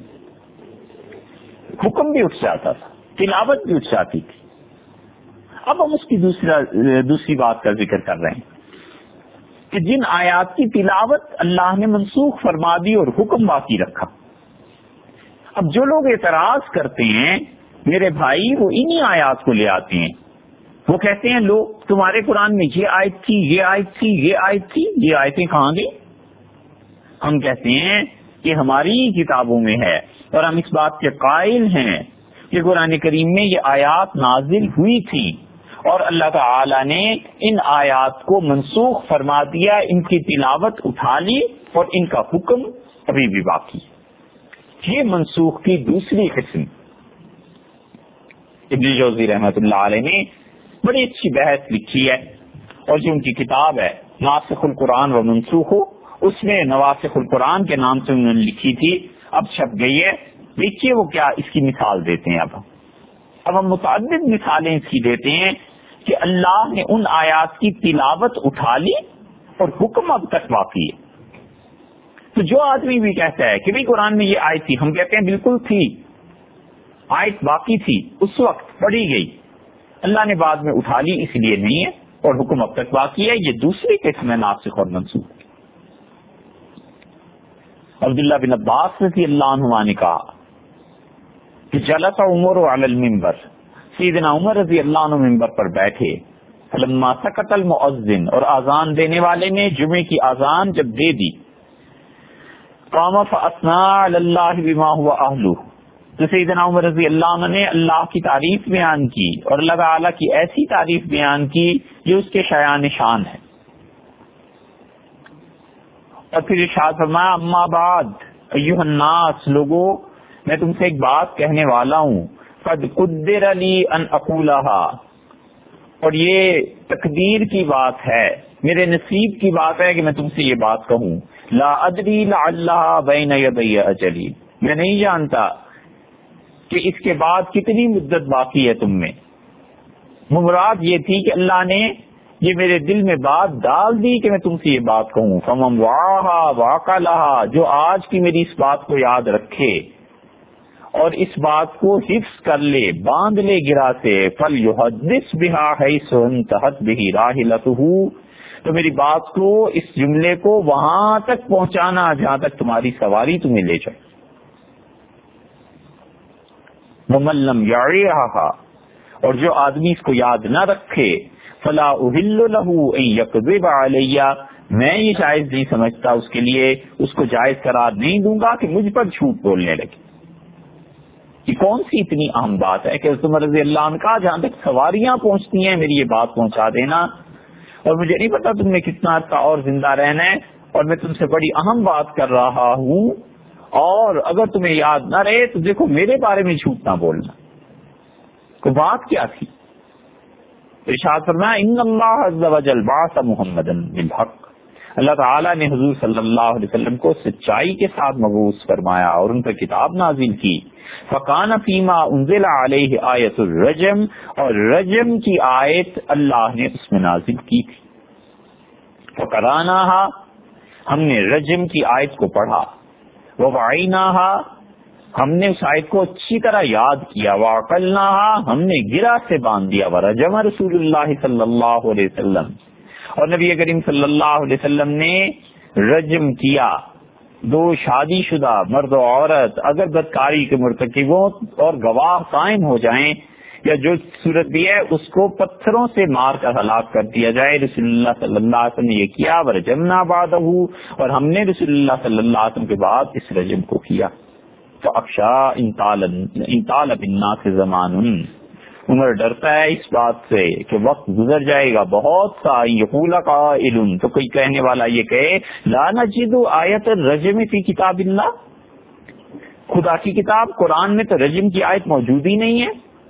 حکم بھی اٹھ جاتا تھا، تلاوت بھی اٹھ جاتی تھی۔ اب ہم اس کی دوسرا دوسری بات کا ذکر کر رہے ہیں کہ جن آیات کی تلاوت اللہ نے منسوخ فرما دی اور حکم باقی رکھا، اب جو لوگ اعتراض کرتے ہیں میرے بھائی وہ انہی آیات کو لے آتے ہیں، وہ کہتے ہیں لو تمہارے قرآن میں یہ آیت تھی، یہ آیت تھی، یہ آیت تھی، یہ آیتیں کہاں گئی؟ ہم کہتے ہیں کہ ہماری کتابوں میں ہے، اور ہم اس بات کے قائل ہیں کہ قرآن کریم میں یہ آیات نازل ہوئی تھی، اور اللہ تعالی نے ان آیات کو منسوخ فرما دیا، ان کی تلاوت اٹھا لی، اور ان کا حکم ابھی بھی باقی۔ یہ منسوخ کی دوسری قسم ابن جوزی رحمۃ اللہ علیہ نے بڑی اچھی بحث لکھی ہے، اور جو ان کی کتاب ہے ناسخ القرآن و منسوخ، اس میں نواسخ القرآن کے نام سے انہوں نے لکھی تھی، اب چھپ گئی ہے۔ دیکھیے وہ کیا اس کی مثال دیتے ہیں۔ اب اب ہم متعدد مثالیں اس کی دیتے ہیں کہ اللہ نے ان آیات کی تلاوت اٹھا لی اور حکم اب تک باقی ہے۔ تو جو آدمی بھی کہتا ہے کہ بھئی قرآن میں یہ آیت تھی، ہم کہتے ہیں بالکل تھی، آیت باقی تھی، اس وقت پڑھی گئی، اللہ نے بعد میں اٹھا لی اس لیے نہیں ہے، اور حکم اب تک باقی ہے. یہ دوسری قسم ہے ناسخ اور منسوخ. عبداللہ بن عباس رضی اللہ عنہ نے کہا کہ جلس عمر علی المنبر، سیدنا عمر رضی اللہ عنہ ممبر پر بیٹھے، فلما سکت المؤذن، اور اذان دینے والے نے جمعے کی اذان جب دے دی، قام فاثنى علی اللہ بما هو اہلہ، تو سیدنا عمر رضی اللہ عنہ نے اللہ کی تعریف بیان کی اور اللہ تعالیٰ کی ایسی تعریف بیان کی جو اس کے شایان شان ہے. اور پھر ارشاد فرمایا اما بعد ایھا الناس، لوگوں میں تم سے ایک بات کہنے والا ہوں، قد قدر لی ان اقولها، اور یہ تقدیر کی بات ہے، میرے نصیب کی بات ہے کہ میں تم سے یہ بات کہوں. لا ادری لعلها بین یدی اجلی، میں نہیں جانتا کہ اس کے بعد کتنی مدت باقی ہے تم میں. مراد یہ تھی کہ اللہ نے یہ میرے دل میں بات ڈال دی کہ میں تم سے یہ بات کہوں. فمن وعاها وعقلها، جو آج کی میری اس بات کو یاد رکھے اور اس بات کو حفظ کر لے، باندھ لے گرا سے، فلیحدث بها حیث انتہت به راحلته، تو میری بات کو، اس جملے کو وہاں تک پہنچانا جہاں تک تمہاری سواری تمہیں لے جائے. ومن لم یعیها، اور جو آدمی اس کو یاد نہ رکھے، فلا احل له ان یکذب علی، میں یہ جائز نہیں سمجھتا اس کے لیے، اس کو جائز قرار نہیں دوں گا کہ مجھ پر جھوٹ بولنے لگے. یہ کون سی اتنی اہم بات ہے کہ حضرت عمر رضی اللہ عنہ کا جہاں تک سواریاں پہنچتی ہیں میری یہ بات پہنچا دینا، اور مجھے نہیں پتا تم نے کتنا عرصہ اور زندہ رہنا ہے، اور میں تم سے بڑی اہم بات کر رہا ہوں، اور اگر تمہیں یاد نہ رہے تو دیکھو میرے بارے میں جھوٹ نہ بولنا. تو بات کیا تھی؟ ارشاد فرمایا ان اللہ عز وجل بعث محمدا بالحق، اللہ تعالیٰ نے حضور صلی اللہ علیہ وسلم کو سچائی کے ساتھ مبعوث فرمایا اور ان پر کتاب نازل کی. فکان فیما انزل علیہ آیت الرجم، اور رجم کی آیت اللہ نے اس میں نازل کی تھی. فقراناها، ہم نے رجم کی آیت کو پڑھا. ووعیناها، ہم نے اس آیت کو اچھی طرح یاد کیا. وعقلناها، ہم نے گرا سے باندھ دیا. ورجم رسول اللہ صلی اللہ علیہ وسلم، اور نبی کریم صلی اللہ علیہ وسلم نے رجم کیا دو شادی شدہ مرد و عورت اگر بدکاری کے مرتکب ہوں اور گواہ قائم ہو جائیں، یا جو صورت بھی ہے اس کو پتھروں سے مار کر ہلاک کر دیا جائے. رسول اللہ صلی اللہ علیہ وسلم نے یہ کیا. ورجمنا بعدہ، اور ہم نے رسول اللہ صلی اللہ علیہ وسلم کے بعد اس رجم کو کیا. فاخشا ان طال بالناس زمان، عمر ڈرتا ہے اس بات سے کہ وقت گزر جائے گا بہت سا. یقول قائل، تو کوئی کہنے والا یہ کہے لا نجد آیت الرجم فی کتاب اللہ، خدا کی کتاب قرآن میں تو رجم کی آیت موجود ہی نہیں ہے.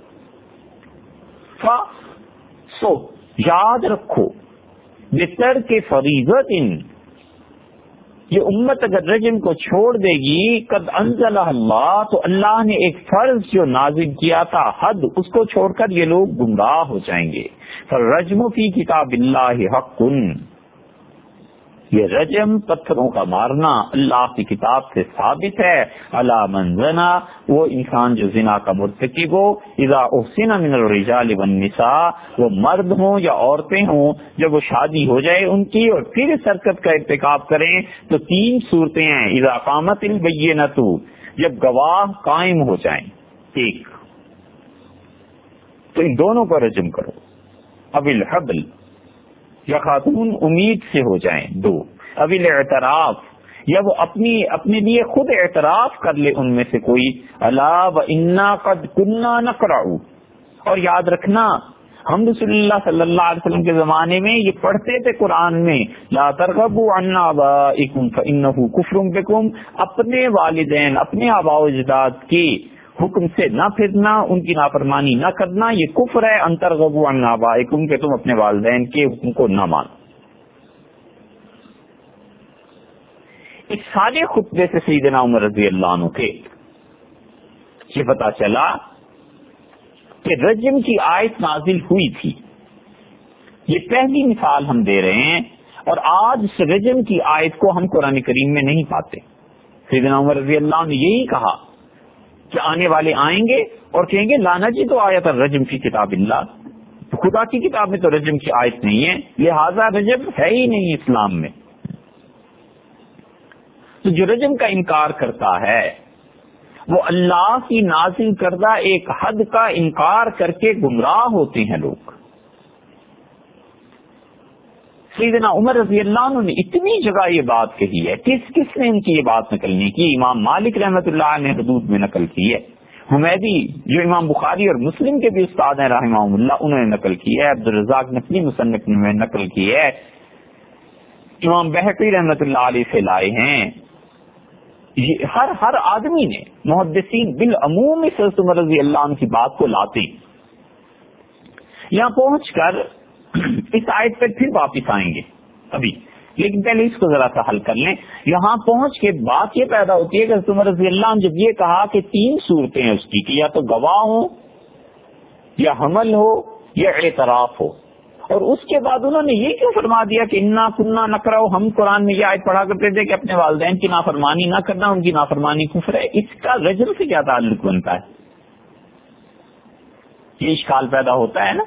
ف سو یاد رکھو بتر کے فریضت، یہ امت اگر رجم کو چھوڑ دے گی، قد انزل اللہ، تو اللہ نے ایک فرض جو نازل کیا تھا حد، اس کو چھوڑ کر یہ لوگ گمراہ ہو جائیں گے. فالرجم فی کتاب اللہ حق، یہ رجم پتھروں کا مارنا اللہ کی کتاب سے ثابت ہے. علی من زنا، وہ انسان جو زنا کا مرتکب ہو. اذا احسن من الرجال والنساء، وہ مرد ہوں یا عورتیں ہوں، جب وہ شادی ہو جائے ان کی اور پھر اس حرکت کا ارتکاب کریں تو تین صورتیں ہیں. اذا قامت البینۃ، جب گواہ قائم ہو جائیں ایک، تو ان دونوں کو رجم کرو. اب الحبل، یا خاتون امید سے ہو جائیں دو. اب الاعتراف، یا وہ اپنی اپنے لیے خود اعتراف کر لے ان میں سے کوئی. الا وانا قد كنا نقرأ، اور یاد رکھنا ہم رسول اللہ صلی اللہ علیہ وسلم کے زمانے میں یہ پڑھتے تھے قرآن میں. لا ترغبوا عن آبائکم فانه کفر بکم، اپنے والدین اپنے آباء و اجداد کی حکم سے نہ پھرنا، ان کی نافرمانی نہ کرنا، یہ کفر ہے. ان ترغبوا عن آبائکم، کہ تم اپنے والدین کے حکم کو نہ مانو. اس سارے خطبے سے سیدنا عمر رضی اللہ عنہ کے یہ پتا چلا کہ رجم کی آیت نازل ہوئی تھی. یہ پہلی مثال ہم دے رہے ہیں. اور آج اس رجم کی آیت کو ہم قرآن کریم میں نہیں پاتے. سیدنا عمر رضی اللہ عنہ نے یہی کہا کہ آنے والے آئیں گے اور کہیں گے لا نجد آیت الرجم فی کتاب اللہ، خدا کی کتاب میں تو رجم کی آیت نہیں ہے، لہذا رجم ہے ہی نہیں اسلام میں. تو جو رجم کا انکار کرتا ہے وہ اللہ کی نازل کردہ ایک حد کا انکار کر کے گمراہ ہوتے ہیں لوگ. سیدنا عمر رضی اللہ عنہ نے اتنی جگہ یہ بات کہی ہے. کس کس نے ان کی یہ بات نقل کی؟ امام مالک رحمۃ اللہ نے حدود میں نقل کی ہے. حمیدی جو امام بخاری اور مسلم کے بھی استاد ہیں رحمہ اللہ، انہوں نے نقل کی ہے. عبدالرزاق نقلی مصنف نے نقل کی ہے. امام بہقی رحمۃ اللہ علیہ سے لائے ہیں. یہ ہر ہر آدمی نے، محدثین بالعموم اس حضرت عمر رضی اللہ عنہ کی بات کو لاتے ہیں. یہاں پہنچ کر اس آیت پر پھر واپس آئیں گے ابھی، لیکن پہلے اس کو ذرا سا حل کر لیں. یہاں پہنچ کے بات یہ پیدا ہوتی ہے کہ حضرت عمر رضی اللہ عنہ جب یہ کہا کہ تین صورتیں ہیں اس کی، کہ یا تو گواہ ہو یا حمل ہو یا اعتراف ہو، اور اس کے بعد انہوں نے یہ کیوں فرما دیا کہ انا کننا نقرأ، ہم قرآن میں یہ آیت پڑھا کرتے تھے کہ اپنے والدین کی نافرمانی نہ کرنا، ان کی نافرمانی کفر ہے. اس کا رجم سے کیا تعلق بنتا ہے؟ یہ اشکال پیدا ہوتا ہے نا،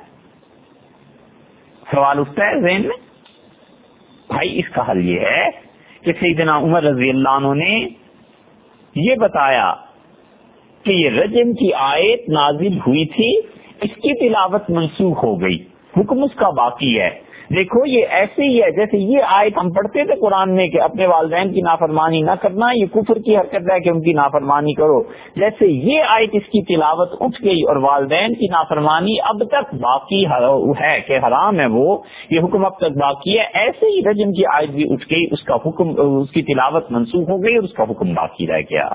سوال اٹھتا ہے ذہن میں. بھائی اس کا حل یہ ہے کہ سیدنا عمر رضی اللہ عنہ نے یہ بتایا کہ یہ رجم کی آیت نازل ہوئی تھی، اس کی تلاوت منسوخ ہو گئی، حکم اس کا باقی ہے. دیکھو یہ ایسے ہی ہے جیسے یہ آیت ہم پڑھتے تھے قرآن میں کہ اپنے والدین کی نافرمانی نہ کرنا، یہ کفر کی حرکت ہے کہ ان کی نافرمانی کرو. جیسے یہ آیت اس کی تلاوت اٹھ گئی اور والدین کی نافرمانی اب تک باقی ہے کہ حرام ہے، وہ یہ حکم اب تک باقی ہے، ایسے ہی رجم کی آیت بھی اٹھ گئی، اس کا حکم، اس کی تلاوت منسوخ ہو گئی اور اس کا حکم باقی رہ گیا.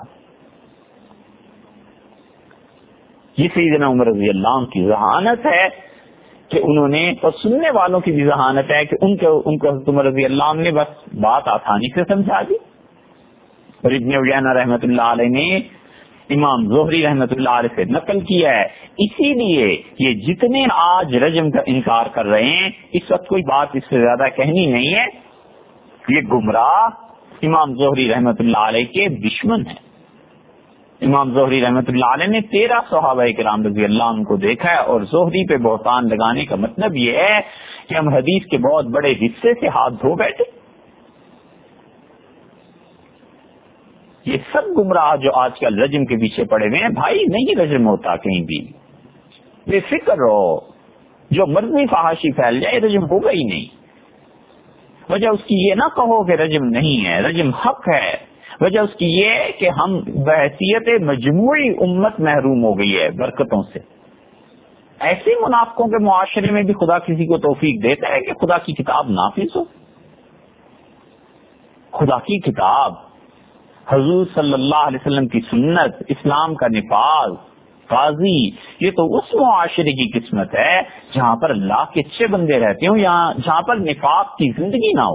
یہ سیدنا عمر رضی اللہ عنہ کی ذہانت ہے کہ انہوں نے، اور سننے والوں کی بھی ذہانت ہے کہ ان کو ان کو حضرت عمر رضی اللہ عنہ نے بس بات آسانی سے سمجھا دی. اور ابن عیینہ رحمۃ اللہ علیہ نے امام زہری رحمۃ اللہ علیہ سے نقل کیا ہے. اسی لیے یہ جتنے آج رجم کا انکار کر رہے ہیں، اس وقت کوئی بات اس سے زیادہ کہنی نہیں ہے، یہ گمراہ امام زہری رحمۃ اللہ علیہ کے دشمن ہیں. امام زہری رحمۃ اللہ علیہ نے تیرہ صحابہ کرام رضی اللہ عنہ کو دیکھا ہے، اور زہری پہ بہتان لگانے کا مطلب یہ ہے کہ ہم حدیث کے بہت بڑے حصے سے ہاتھ دھو بیٹھے. یہ سب گمراہ جو آج کل رجم کے پیچھے پڑے ہوئے ہیں، بھائی نہیں رجم ہوتا کہیں بھی، بے فکر رہو، جو مرضی فحاشی پھیل جائے رجم ہوگا ہی نہیں. وجہ اس کی یہ نہ کہو کہ رجم نہیں ہے، رجم حق ہے. وجہ اس کی یہ ہے کہ ہم بحیثیت مجموعی امت محروم ہو گئی ہے برکتوں سے. ایسے منافقوں کے معاشرے میں بھی خدا کسی کو توفیق دیتا ہے کہ خدا کی کتاب نافذ ہو. خدا کی کتاب، حضور صلی اللہ علیہ وسلم کی سنت، اسلام کا نفاذ، قاضی، یہ تو اس معاشرے کی قسمت ہے جہاں پر اللہ کے اچھے بندے رہتے ہوں، یہاں جہاں پر نفاق کی زندگی نہ ہو.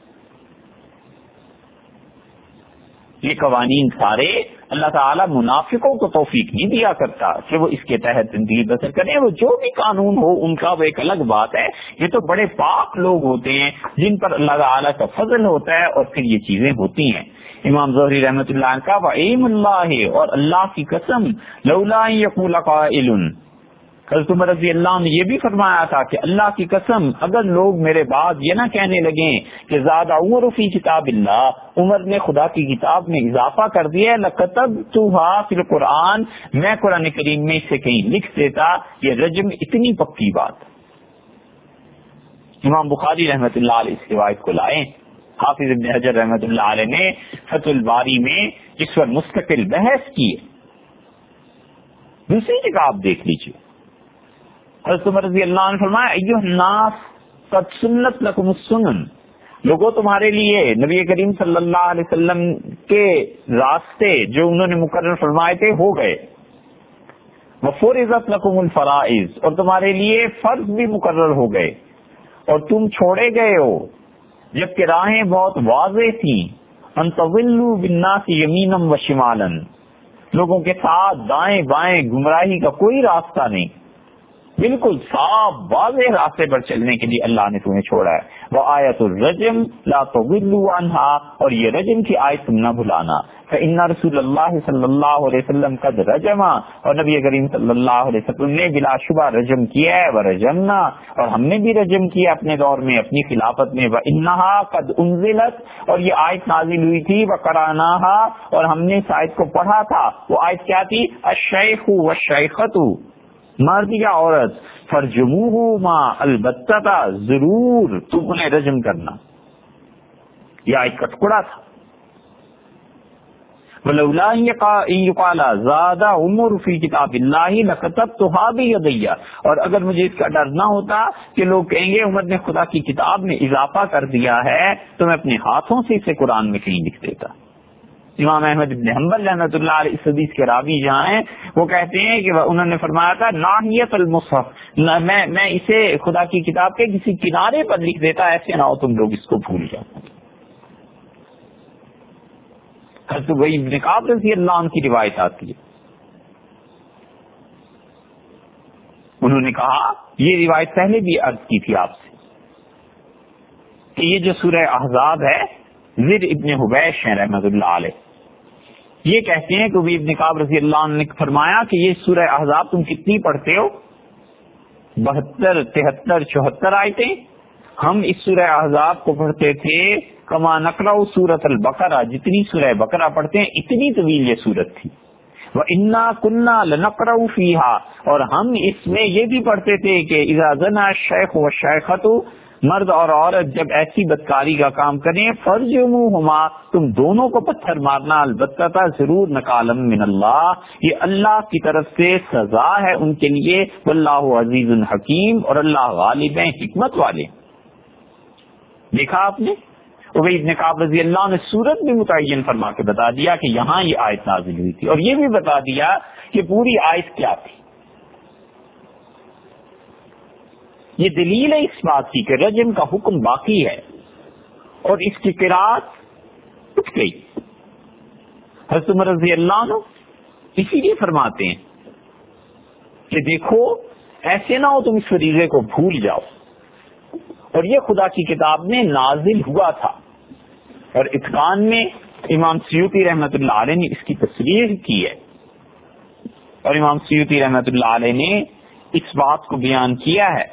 یہ قوانین سارے اللہ تعالیٰ منافقوں کو توفیق نہیں دیا کرتا کہ وہ اس کے تحت زندگی بسر کریں. وہ جو بھی قانون ہو ان کا وہ ایک الگ بات ہے. یہ تو بڑے پاک لوگ ہوتے ہیں جن پر اللہ تعالیٰ کا فضل ہوتا ہے اور پھر یہ چیزیں ہوتی ہیں. امام زہری رحمۃ اللہ عنہ کا وَأَيْمُ اللَّهِ، اور اللہ کی قسم، لولا يقول قائل، حضرت عمر رضی اللہ عنہ نے یہ بھی فرمایا تھا کہ اللہ کی قسم اگر لوگ میرے بعد یہ نہ کہنے لگیں کہ زیادہ عمر فی کتاب اللہ، عمر نے خدا کی کتاب میں اضافہ کر دیا، لَكَتَبْتُهَا فِي الْقُرْآنِ، میں قرآن کریم میں اسے کہیں لکھ دیتا. یہ رجم اتنی پکی بات. امام بخاری رحمۃ اللہ علیہ اس روایت کو لائے. حافظ ابن حجر رحمۃ اللہ علیہ نے فتح الباری میں اس پر مستقل بحث کی. دوسری جگہ آپ دیکھ لیجیے، حضرت عمر رضی اللہ عنہ فرمایا ایھا الناس قد سنت لکم السنن، لوگوں تمہارے لیے نبی کریم صلی اللہ علیہ وسلم کے راستے جو انہوں نے مقرر فرمائے تھے ہو گئے. وفرضت لکم الفرائض، اور تمہارے لیے فرض بھی مقرر ہو گئے اور تم چھوڑے گئے ہو جبکہ راہیں بہت واضح تھیں. ان تضلوا بالناس یمینا و شمالا، لوگوں کے ساتھ دائیں بائیں گمراہی کا کوئی راستہ نہیں. بالکل صاف واضح راستے پر چلنے کے لیے اللہ نے تمہیں چھوڑا ہے. وہ آیت الرجم لا تضلوا عنها، اور یہ رجم کی آیت تم نہ بھلانا. فإن رسول اللہ صلی اللہ علیہ وسلم قد رجما، اور نبی کریم صلی اللہ علیہ وسلم نے بلا شبہ رجم کیا ہے. ورجمنا، اور ہم نے بھی رجم کیا اپنے دور میں، اپنی خلافت میں. وإنها قد انزلت، اور یہ آیت نازل ہوئی تھی. وقرأناها، اور ہم نے اس آیت کو پڑھا تھا. وہ آیت کیا تھی؟ الشیخ والشیخۃ، مرد یا عورت. فرجموہما، البتہ ضرور تم انہیں رجم کرنا. یہ آیت کا ٹکڑا تھا. ولولا ان یقال زاد عمر فی کتاب اللہ لکتبتها بیدی، اور اگر مجھے اس کا ڈر نہ ہوتا کہ لوگ کہیں گے عمر نے خدا کی کتاب میں اضافہ کر دیا ہے، تو میں اپنے ہاتھوں سے اسے قرآن میں کہیں لکھ دیتا. امام احمد بن حنبل رحمۃ اللہ علیہ اس حدیث کے راوی جہاں ہیں، وہ کہتے ہیں کہ انہوں نے فرمایا تھا ناحیت المصحف، میں میں اسے خدا کی کتاب کے کسی کنارے پر لکھ دیتا، ایسے نہ ہو تم لوگ اس کو بھول جاؤ. حضرت ابی بن کعب رضی اللہ عنہ کی روایت آتی ہے، انہوں نے کہا، یہ روایت پہلے بھی عرض کی تھی آپ سے، کہ یہ جو سورہ احزاب ہے، زر ابن حبیش ہیں رحمۃ اللہ علیہ، یہ کہتے ہیں کہ ابی ابن کعب رضی اللہ عنہ نے فرمایا کہ یہ سورہ احزاب تم کتنی پڑھتے ہو؟ بہتر تہتر چوہتر آیتیں. ہم اس سورہ احزاب کو پڑھتے تھے کما نقرأ سورۃ البقرہ، جتنی سورہ بقرہ پڑھتے ہیں اتنی طویل یہ سورت تھی. وَإِنَّا كُنَّا لَنَقْرَأُ فِيهَا، اور ہم اس میں یہ بھی پڑھتے تھے کہ اذا زنا الشیخ والشیخۃ، مرد اور عورت جب ایسی بدکاری کا کام کریں، فرجموہما، تم دونوں کو پتھر مارنا، البتہ ضرور نکالا من اللہ، یہ اللہ کی طرف سے سزا ہے ان کے لیے. واللہ عزیز حکیم، اور اللہ غالب ہیں، حکمت والے. دیکھا آپ نے، ابی ابن کعب رضی اللہ عنہ نے سورت بھی متعین فرما کے بتا دیا کہ یہاں یہ آیت نازل ہوئی تھی، اور یہ بھی بتا دیا کہ پوری آیت کیا تھی. یہ دلیل ہے اس بات کی کہ رجم کا حکم باقی ہے، اور اس کی قرات اٹھ گئی. حضرت عمر رضی اللہ عنہ اسی لیے فرماتے ہیں کہ دیکھو ایسے نہ ہو تم اس فریضے کو بھول جاؤ، اور یہ خدا کی کتاب میں نازل ہوا تھا. اور اتقان میں امام سیوطی رحمت اللہ علیہ نے اس کی تصریح کی ہے، اور امام سیوطی رحمت اللہ علیہ نے اس بات کو بیان کیا ہے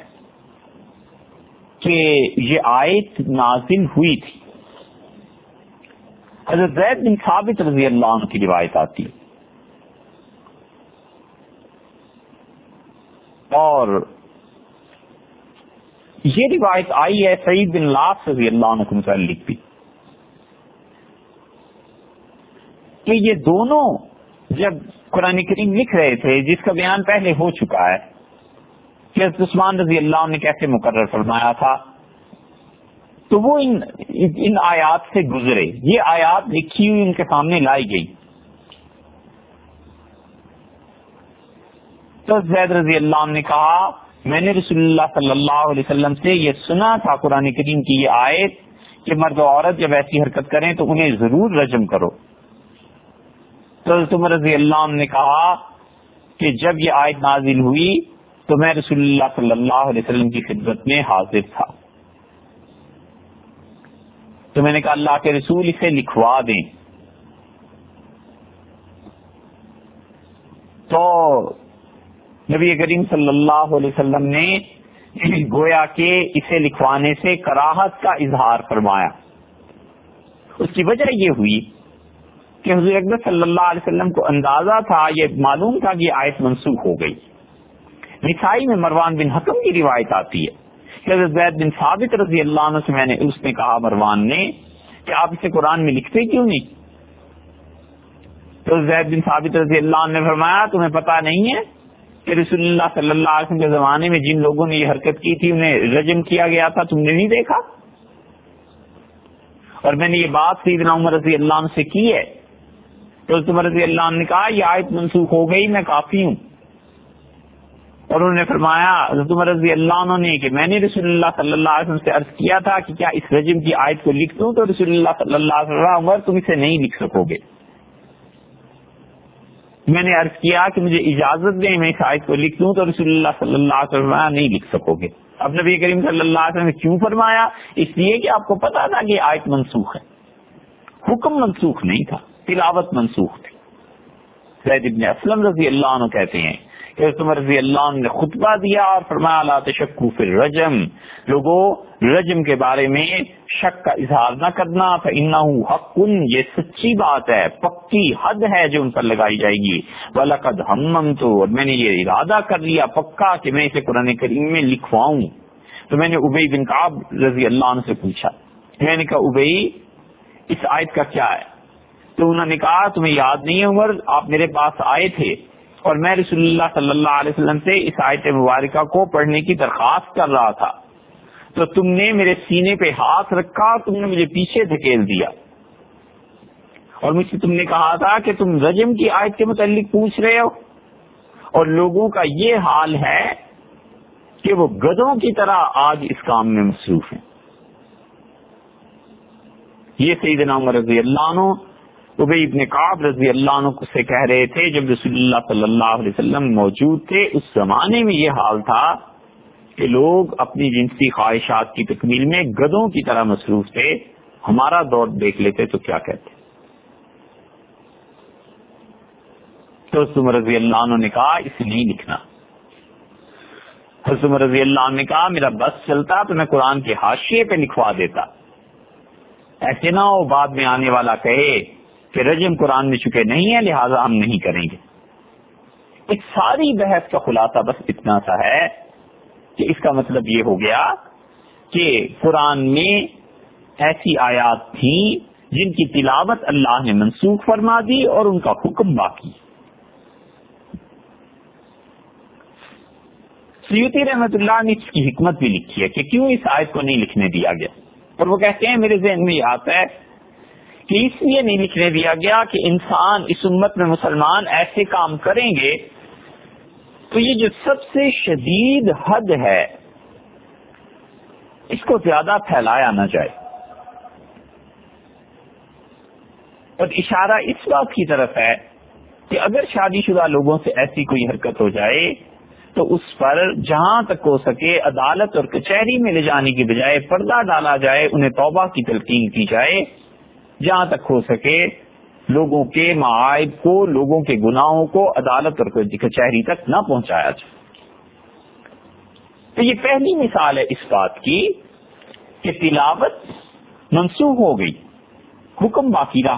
کہ یہ آیت نازل ہوئی تھی. حضرت زید بن ثابت رضی اللہ عنہ کی روایت آتی ہے، اور یہ روایت آئی ہے سعید بن لاس رضی اللہ عنہ کو متعلق بھی، کہ یہ دونوں جب قرآن کریم لکھ رہے تھے، جس کا بیان پہلے ہو چکا ہے کہ حضرت عثمان رضی اللہ عنہ نے کیسے مقرر فرمایا تھا، تو وہ ان ان آیات سے گزرے. یہ آیات لکھی ہوئی ان کے سامنے لائی گئی. تو زید رضی اللہ عنہ نے کہا میں نے رسول اللہ صلی اللہ علیہ وسلم سے یہ سنا تھا قرآن کریم کی یہ آیت کہ مرد و عورت جب ایسی حرکت کریں تو انہیں ضرور رجم کرو. تو حضرت عمر رضی اللہ عنہ نے کہا کہ جب یہ آیت نازل ہوئی تو میں رسول اللہ صلی اللہ علیہ وسلم کی خدمت میں حاضر تھا، تو میں نے کہا اللہ کے رسول اسے لکھوا دیں. تو نبی کریم صلی اللہ علیہ وسلم نے گویا کہ اسے لکھوانے سے کراہت کا اظہار فرمایا. اس کی وجہ یہ ہوئی کہ حضور اکبر صلی اللہ علیہ وسلم کو اندازہ تھا، یہ معلوم تھا کہ یہ آیت منسوخ ہو گئی. نسائی میں مروان بن حکم کی روایت آتی ہے کہ حضرت زید بن ثابت رضی اللہ عنہ سے میں نے اس نے کہا مروان نے کہ آپ اسے قرآن میں لکھتے کیوں نہیں؟ تو زید بن ثابت رضی اللہ عنہ نے فرمایا تمہیں پتا نہیں ہے کہ رسول اللہ صلی اللہ علیہ وسلم کے زمانے میں جن لوگوں نے یہ حرکت کی تھی انہیں رجم کیا گیا تھا، تم نے نہیں دیکھا؟ اور میں نے یہ بات سیدنا عمر رضی اللہ عنہ سے کی ہے. تو عمر رضی اللہ عنہ نے کہا یہ آیت منسوخ ہو گئی، میں کافی ہوں. اور انہوں نے فرمایا حضرت عمر رضی اللہ عنہ نے کہ میں نے رسول اللہ صلی اللہ علیہ وسلم سے عرض کیا تھا کہ کیا اس رجم کی آیت کو لکھ دوں، تو رسول اللہ صلی اللہ علیہ وسلم عمر تم اسے نہیں لکھ سکو گے. میں نے عرض کیا کہ مجھے اجازت دیں میں اس آیت کو لکھ دوں، تو رسول اللہ صلی اللہ علیہ وسلم نہیں لکھ سکو گے۔ اب نبی کریم صلی اللہ علیہ وسلم نے کیوں فرمایا؟ اس لیے کہ آپ کو پتا تھا کہ آیت منسوخ ہے، حکم منسوخ نہیں تھا، تلاوت منسوخ تھی۔ زید بن اسلم رضی اللہ عنہ کہتے ہیں کہ حضرت عمر رضی اللہ عنہ نے خطبہ دیا اور فرمایا لا تشکوا فی الرجم، لوگوں رجم کے بارے میں شک کا اظہار نہ کرنا، فإنہ حق، یہ سچی بات ہے، پکی حد ہے جو ان پر لگائی جائے گی، وَلَقَدْ هَمَّمْتُ، اور میں نے یہ ارادہ کر لیا پکا کہ میں اسے قرآن کریم میں لکھواؤں۔ تو میں نے ابی بن کعب رضی اللہ عنہ سے پوچھا، میں نے کہا ابی اس آیت کا کیا ہے؟ تو انہوں نے کہا تمہیں یاد نہیں ہے عمر، آپ میرے پاس آئے تھے اور میں رسول اللہ صلی اللہ علیہ وسلم سے اس آیت مبارکہ کو پڑھنے کی درخواست کر رہا تھا، تو تم نے میرے سینے پہ ہاتھ رکھا، تم نے مجھے پیچھے دھکیل دیا اور مجھ سے تم نے کہا تھا کہ تم رجم کی آیت کے متعلق پوچھ رہے ہو، اور لوگوں کا یہ حال ہے کہ وہ گدھوں کی طرح آج اس کام میں مصروف ہیں۔ یہ سیدنا عمر رضی اللہ عنہ ابی ابن کعب رضی اللہ عنہ سے کہہ رہے تھے جب رسول اللہ صلی اللہ علیہ وسلم موجود تھے۔ اس زمانے میں یہ حال تھا کہ لوگ اپنی جنسی خواہشات کی تکمیل میں گدھوں کی طرح مصروف تھے۔ ہمارا دور دیکھ لیتے تو کیا کہتے؟ تو حضرت عمر رضی اللہ عنہ نے کہا اسے نہیں لکھنا۔ حضرت عمر رضی اللہ عنہ نے کہا میرا بس چلتا تو میں قرآن کے حاشیے پہ لکھوا دیتا، ایسے نہ ہو بعد میں آنے والا کہے کہ رجم قرآن میں چکے نہیں ہے لہذا ہم نہیں کریں گے۔ اس ساری بحث کا خلاصہ بس اتنا سا ہے کہ اس کا مطلب یہ ہو گیا کہ قرآن میں ایسی آیات تھیں جن کی تلاوت اللہ نے منسوخ فرما دی اور ان کا حکم باقی۔ سیوطی رحمت اللہ نے اس کی حکمت بھی لکھی ہے کہ کیوں اس آیت کو نہیں لکھنے دیا گیا، اور وہ کہتے ہیں میرے ذہن میں یہ آتا ہے کہ اس لیے نہیں لکھنے دیا گیا کہ انسان اس امت میں مسلمان ایسے کام کریں گے تو یہ جو سب سے شدید حد ہے اس کو زیادہ پھیلایا نہ جائے، اور اشارہ اس بات کی طرف ہے کہ اگر شادی شدہ لوگوں سے ایسی کوئی حرکت ہو جائے تو اس پر جہاں تک ہو سکے عدالت اور کچہری میں لے جانے کی بجائے پردہ ڈالا جائے، انہیں توبہ کی تلقین کی جائے، جہاں تک ہو سکے لوگوں کے معائب کو، لوگوں کے گناہوں کو عدالت اور کچہری تک نہ پہنچایا جائے۔ تو یہ پہلی مثال ہے اس بات کی کہ تلاوت منسوخ ہو گئی، حکم باقی رہا۔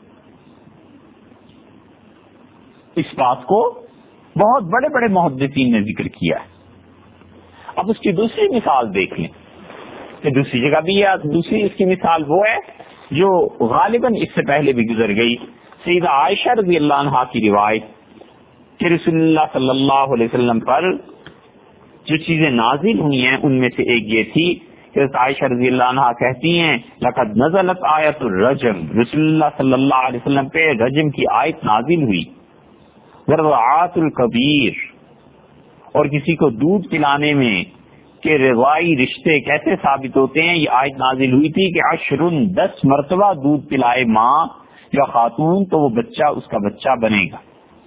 اس بات کو بہت بڑے بڑے محدثین نے ذکر کیا ہے۔ اب اس کی دوسری مثال دیکھ لیں کہ دوسری جگہ بھی ہے، دوسری اس کی مثال وہ ہے جو غالباً اس سے پہلے بھی گزر گئی، سیدہ عائشہ رضی اللہ عنہا کی روایت کہ رسول اللہ صلی اللہ علیہ وسلم پر جو چیزیں نازل ہوئی ہیں ان میں سے ایک یہ تھی کہ عائشہ رضی اللہ عنہا کہتی ہیں لقد نزلت آیت الرجم، رسول اللہ صلی اللہ علیہ وسلم پہ رجم کی آیت نازل ہوئی، ورعات الکبیر، اور کسی کو دودھ پلانے میں کہ رضائی رشتے کیسے ثابت ہوتے ہیں یہ آیت نازل ہوئی تھی کہ عشرن دس مرتبہ دودھ پلائے ماں یا خاتون تو وہ بچہ اس کا بچہ بنے گا۔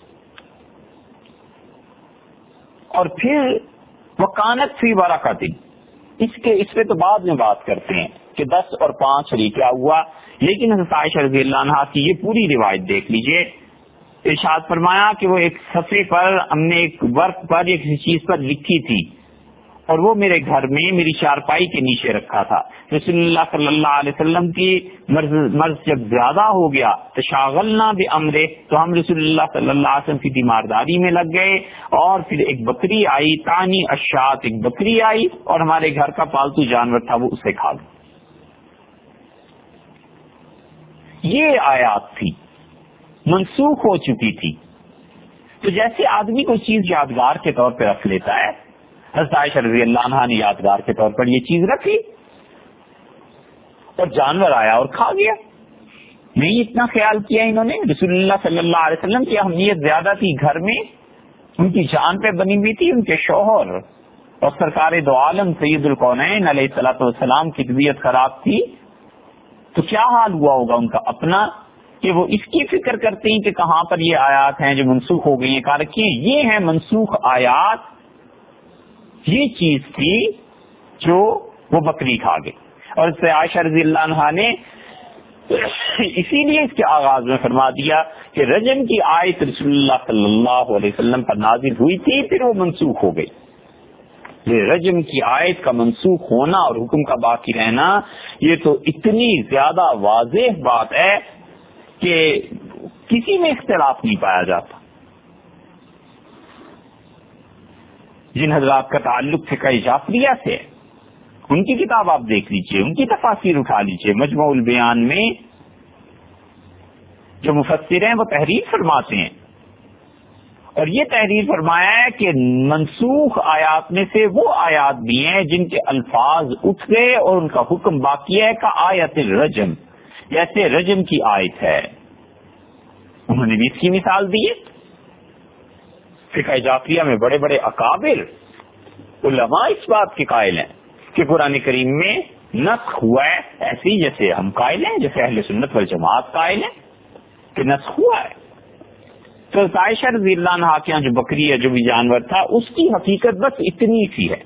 اور پھر وکانت فی برکت، اس کے اس پہ تو بعد میں بات کرتے ہیں کہ دس اور پانچ علی کیا ہوا، لیکن حضرت عائشہ رضی اللہ عنہا کی یہ پوری روایت دیکھ لیجئے۔ ارشاد فرمایا کہ وہ ایک صفحے پر ہم نے ایک ورق پر یا کسی چیز پر لکھی تھی اور وہ میرے گھر میں میری چارپائی کے نیچے رکھا تھا۔ رسول اللہ صلی اللہ علیہ وسلم کی مرض مرض جب زیادہ ہو گیا تشاغلنا بامرہ، تو ہم رسول اللہ صلی اللہ علیہ وسلم کی تیمارداری میں لگ گئے، اور پھر ایک بکری آئی، تانی اشات، ایک بکری آئی اور ہمارے گھر کا پالتو جانور تھا وہ اسے کھا گیا۔ یہ آیات تھی، منسوخ ہو چکی تھی۔ تو جیسے آدمی کوئی چیز یادگار کے طور پہ رکھ لیتا ہے، حضرت عائشہ رضی اللہ عنہا نے یادگار کے طور پر یہ چیز رکھی اور جانور آیا اور کھا گیا۔ نہیں اتنا خیال کیا انہوں نے، رسول اللہ صلی اللہ علیہ وسلم کی اہمیت زیادہ تھی گھر میں، ان کی جان پہ بنی ہوئی تھی، ان کے شوہر اور سرکار دو عالم سید الکونین علیہ الصلوۃ والسلام کی طبیعت خراب تھی، تو کیا حال ہوا ہوگا ان کا اپنا کہ وہ اس کی فکر کرتے ہیں کہ کہاں پر یہ آیات ہیں جو منسوخ ہو گئی ہیں. کہا رکھیے یہ ہیں منسوخ آیات, یہ چیز تھی جو وہ بکری کھا گئی. اور اس سے عائشہ رضی اللہ عنہا نے اسی لیے اس کے آغاز میں فرما دیا کہ رجم کی آیت رسول اللہ صلی اللہ علیہ وسلم پر نازل ہوئی تھی, پھر وہ منسوخ ہو گئی. یہ رجم کی آیت کا منسوخ ہونا اور حکم کا باقی رہنا یہ تو اتنی زیادہ واضح بات ہے کہ کسی میں اختلاف نہیں پایا جاتا. جن حضرات کا تعلق فقہ جعفریہ سے ہے ان کی کتاب آپ دیکھ لیجئے, ان کی تفاسیر اٹھا لیجئے. مجموع البیان میں جو مفسر ہیں وہ تحریر فرماتے ہیں, اور یہ تحریر فرمایا ہے کہ منسوخ آیات میں سے وہ آیات بھی ہیں جن کے الفاظ اٹھ گئے اور ان کا حکم باقی ہے, کا آیت الرجم, جیسے رجم کی آیت ہے. انہوں نے بھی اس کی مثال دی ہے. فقہ جعفریہ میں بڑے بڑے اکابر علماء اس بات کے قائل ہیں کہ قرآن کریم میں نسخ ہوا ہے, ایسی جیسے ہم قائل ہیں, جیسے اہل سنت والجماعت قائل ہیں کہ نسخ ہوا ہے. تو عائشہ رضی اللہ عنہا کے یہاں جو بکری ہے, جو بھی جانور تھا, اس کی حقیقت بس اتنی سی ہے.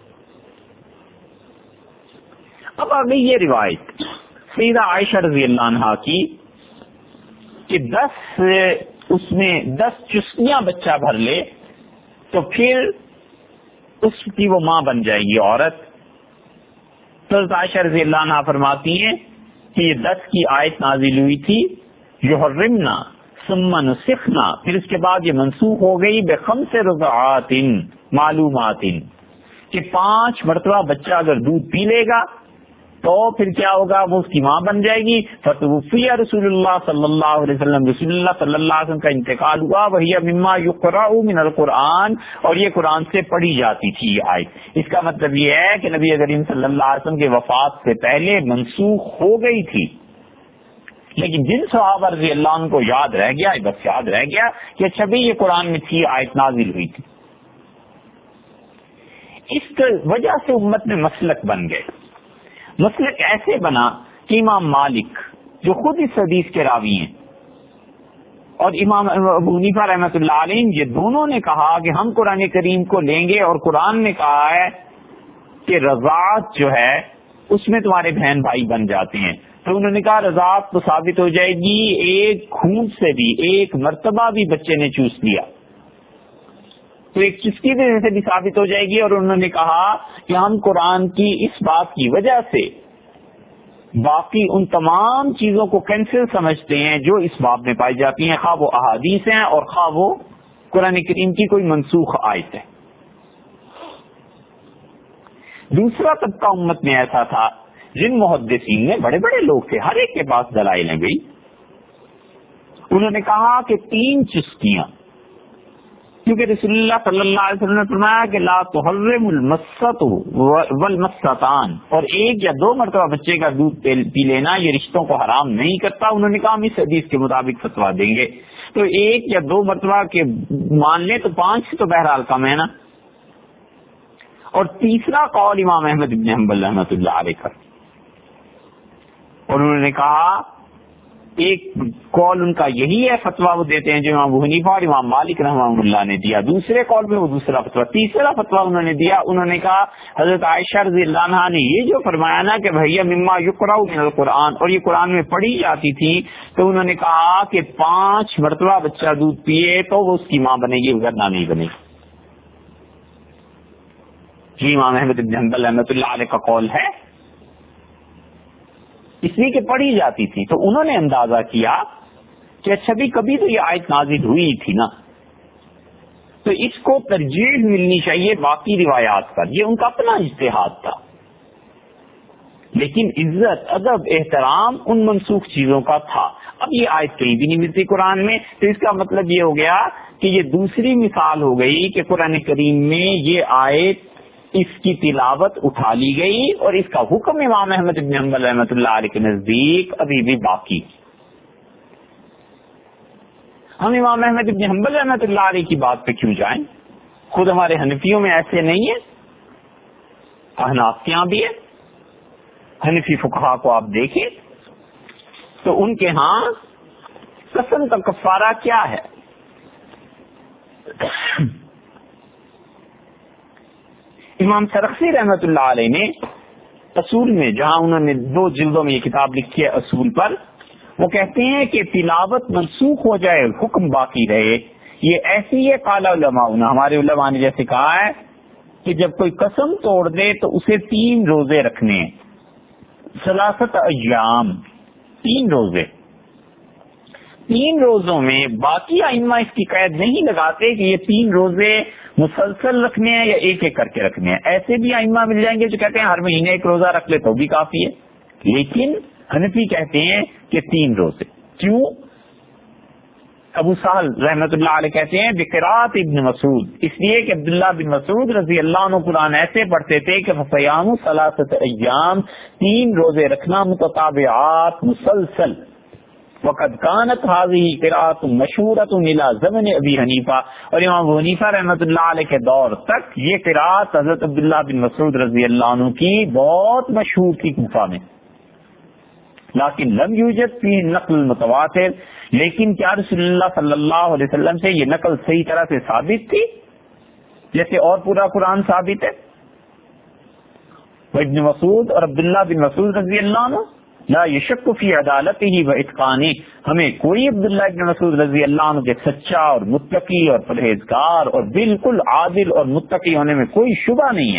اب آ گئی یہ روایت سیدہ عائشہ رضی اللہ عنہا کی کہ دس اس میں دس چسکیاں بچہ بھر لے تو پھر اس کی وہ ماں بن جائے گی عورت. تو عائشہ رضی اللہ عنہا فرماتی ہیں کہ یہ دس کی آیت نازل ہوئی تھی, یحرمنا ثم نسخنا, پھر اس کے بعد یہ منسوخ ہو گئی بخمس رضعات معلومات, کہ پانچ مرتبہ بچہ اگر دودھ پی لے گا تو پھر کیا ہوگا, وہ اس کی ماں بن جائے گی. فتوفی رسول اللہ صلی اللہ علیہ وسلم, رسول اللہ صلی اللہ علیہ وسلم کا انتقال ہوا. وہی مما یقرأ من القرآن, اور یہ قرآن سے پڑھی جاتی تھی یہ آیت. اس کا مطلب یہ ہے کہ نبی کریم صلی اللہ علیہ وسلم کے وفات سے پہلے منسوخ ہو گئی تھی, لیکن جن صحابہ رضی اللہ عنہ کو یاد رہ گیا, بس یاد رہ گیا کہ اچھا بھی یہ قرآن میں تھی, آیت نازل ہوئی تھی. اس وجہ سے امت میں مسلک بن گئے. مسلک ایسے بنا کہ امام مالک جو خود اس حدیث کے راوی ہیں اور امام ابو حنیفہ رحمۃ اللہ علیہ, یہ دونوں نے کہا کہ ہم قرآن کریم کو لیں گے, اور قرآن نے کہا ہے کہ رضاعت جو ہے اس میں تمہارے بہن بھائی بن جاتے ہیں. تو انہوں نے کہا رضاعت تو ثابت ہو جائے گی ایک خون سے بھی, ایک مرتبہ بھی بچے نے چوس لیا تو ایک چسکی وجہ سے بھی ثابت ہو جائے گی. اور انہوں نے کہا کہ ہم قرآن کی اس بات کی وجہ سے باقی ان تمام چیزوں کو کینسل سمجھتے ہیں جو اس باب میں پائی جاتی ہیں, خواہ وہ احادیث ہیں اور خواہ وہ قرآن کریم کی کوئی منسوخ آیت ہے. دوسرا طبقہ امت میں ایسا تھا جن محدثین میں بڑے بڑے لوگ تھے, ہر ایک کے پاس دلائل ہیں گئی. انہوں نے کہا کہ تین چسکیاں, کیونکہ رسول اللہ صلی اللہ علیہ وسلم نے فرمایا کہ لا تحرم المست والمستان, اور ایک یا دو مرتبہ بچے کا دودھ پی لینا یہ رشتوں کو حرام نہیں کرتا. انہوں نے کہا ہم اس حدیث کے مطابق فتوا دیں گے. تو ایک یا دو مرتبہ کے مان لیں تو پانچ سے تو بہرحال کم ہے نا. اور تیسرا قول امام احمد بن حنبل رحمۃ اللہ علیہ کا, اور انہوں نے کہا ایک قول ان کا یہی ہے, فتوا وہ دیتے ہیں جو امام ابو حنیفہ اور امام مالک رحمہ اللہ نے دیا. دوسرے قول میں وہ دوسرا فتوا, تیسرا فتوا انہوں نے دیا, انہوں نے کہا حضرت عائشہ رضی اللہ عنہا نے یہ جو فرمایا نا کہ بھیا مما یقرأ من القرآن, اور یہ قرآن میں پڑھی جاتی تھی, تو انہوں نے کہا کہ پانچ مرتبہ بچہ دودھ پیے تو وہ اس کی ماں بنے گی, ورنہ نہیں بنے گی. جی امام احمد بن حنبل رحمۃ اللہ علیہ کا قول ہے, اس لیے کہ پڑھی جاتی تھی. تو انہوں نے اندازہ کیا کہ اچھا بھی کبھی تو یہ آیت نازل ہوئی تھی نا, تو اس کو ترجیح ملنی چاہیے باقی روایات پر. یہ ان کا اپنا اجتہاد تھا, لیکن عزت ادب احترام ان منسوخ چیزوں کا تھا. اب یہ آیت کہیں بھی نہیں ملتی قرآن میں, تو اس کا مطلب یہ ہو گیا کہ یہ دوسری مثال ہو گئی کہ قرآن کریم میں یہ آیت اس کی تلاوت اٹھا لی گئی, اور اس کا حکم امام احمد بن حنبل رحمۃ اللہ علیہ کے نزدیک ابھی بھی باقی. ہم امام احمد بن حنبل رحمۃ اللہ علیہ کی بات پہ کیوں جائیں, خود ہمارے حنفیوں میں ایسے نہیں ہے, احناف کے ہاں بھی ہے. حنفی فقہا کو آپ دیکھیں تو ان کے ہاں قسم کا کفارہ کیا ہے؟ امام سرخسی رحمت اللہ علیہ نے اصول میں، جہاں انہوں نے دو جلدوں میں یہ کتاب لکھی ہے اصول پر، وہ کہتے ہیں کہ تلاوت منسوخ ہو جائے حکم باقی رہے، یہ ایسی ہے قال علماء، ہمارے علماء نے جیسے کہا ہے کہ جب کوئی قسم توڑ دے تو اسے تین روزے رکھنے ہیں، ثلاثت ایام، تین روزے، تین روزوں میں باقی ائمہ اس کی قید نہیں لگاتے کہ یہ تین روزے مسلسل رکھنے ہیں یا ایک ایک کر کے رکھنے ہیں. ایسے بھی ائمہ مل جائیں گے جو کہتے ہیں ہر مہینے ایک روزہ رکھ لے تو بھی کافی ہے، لیکن حنفی کہتے ہیں کہ تین روزے. کیوں؟ ابو سہل رحمت اللہ علیہ کہتے ہیں بقراءت ابن مسعود، اس لیے کہ عبداللہ بن مسعود رضی اللہ عنہ قرآن ایسے پڑھتے تھے کہ فصیام ثلاثۃ ایام، تین روزے رکھنا متتابعات مسلسل. وقد كانت هذه قراءۃ مشہورۃ الى زمن ابی حنیفہ، اور امام ابو حنیفہ رحمۃ اللہ علیہ کے دور تک یہ قراءت حضرت عبداللہ بن مسعود رضی اللہ عنہ کی بہت مشہور تھی کوفہ میں. لیکن لم یوجد فی نقل متواتر، لیکن کیا رسول اللہ صلی اللہ علیہ وسلم سے یہ نقل صحیح طرح سے ثابت تھی جیسے اور پورا قرآن ثابت ہے؟ ابن مسعود اور عبداللہ بن مسعود رضی اللہ عنہ لا یشک فی عدالتہ و اتقانہ، ہمیں کوئی عبداللہ بن مسعود رضی اللہ عنہ کے سچا اور متقی اور پرہیزگار اور بالکل عادل اور متقی ہونے میں کوئی شبہ نہیں ہے.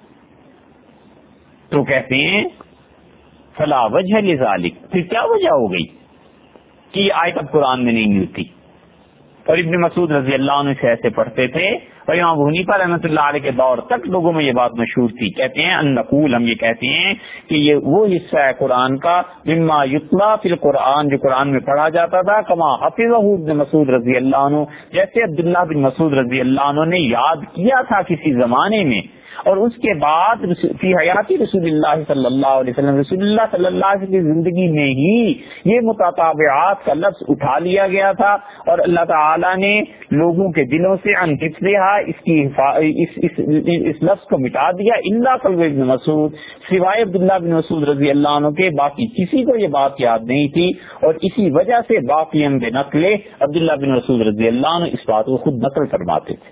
تو کہتے ہیں فلا وجہ لذالک، پھر کیا وجہ ہو گئی کہ یہ آیت اب قرآن میں نہیں ملتی؟ اور ابن مسعود رضی اللہ عنہ سے ایسے پڑھتے تھے، اور امام ابو حنیفہ رحمۃ اللہ علیہ کے دور تک لوگوں میں یہ بات مشہور تھی. کہتے ہیں ان نقول، ہم یہ کہتے ہیں کہ یہ وہ حصہ ہے قرآن کا مما یتلا فی القرآن، جو قرآن میں پڑھا جاتا تھا، کما حفظہ ابن مسعود رضی اللہ عنہ، جیسے عبداللہ بن مسعود رضی اللہ عنہ نے یاد کیا تھا کسی زمانے میں، اور اس کے بعد فی حیاتی رسول اللہ صلی اللہ علیہ وسلم، رسول اللہ صلی اللہ علیہ وسلم کی زندگی میں ہی یہ متتابعات کا لفظ اٹھا لیا گیا تھا، اور اللہ تعالی نے لوگوں کے دلوں سے ان حفظھا اس کی اس, اس, اس لفظ کو مٹا دیا، الا قلب ابن مسعود، سوائے عبداللہ بن مسعود رضی اللہ عنہ کے باقی کسی کو یہ بات یاد نہیں تھی. اور اسی وجہ سے باقی بے نقل عبداللہ بن مسعود رضی اللہ عنہ اس بات کو خود نقل فرماتے تھے.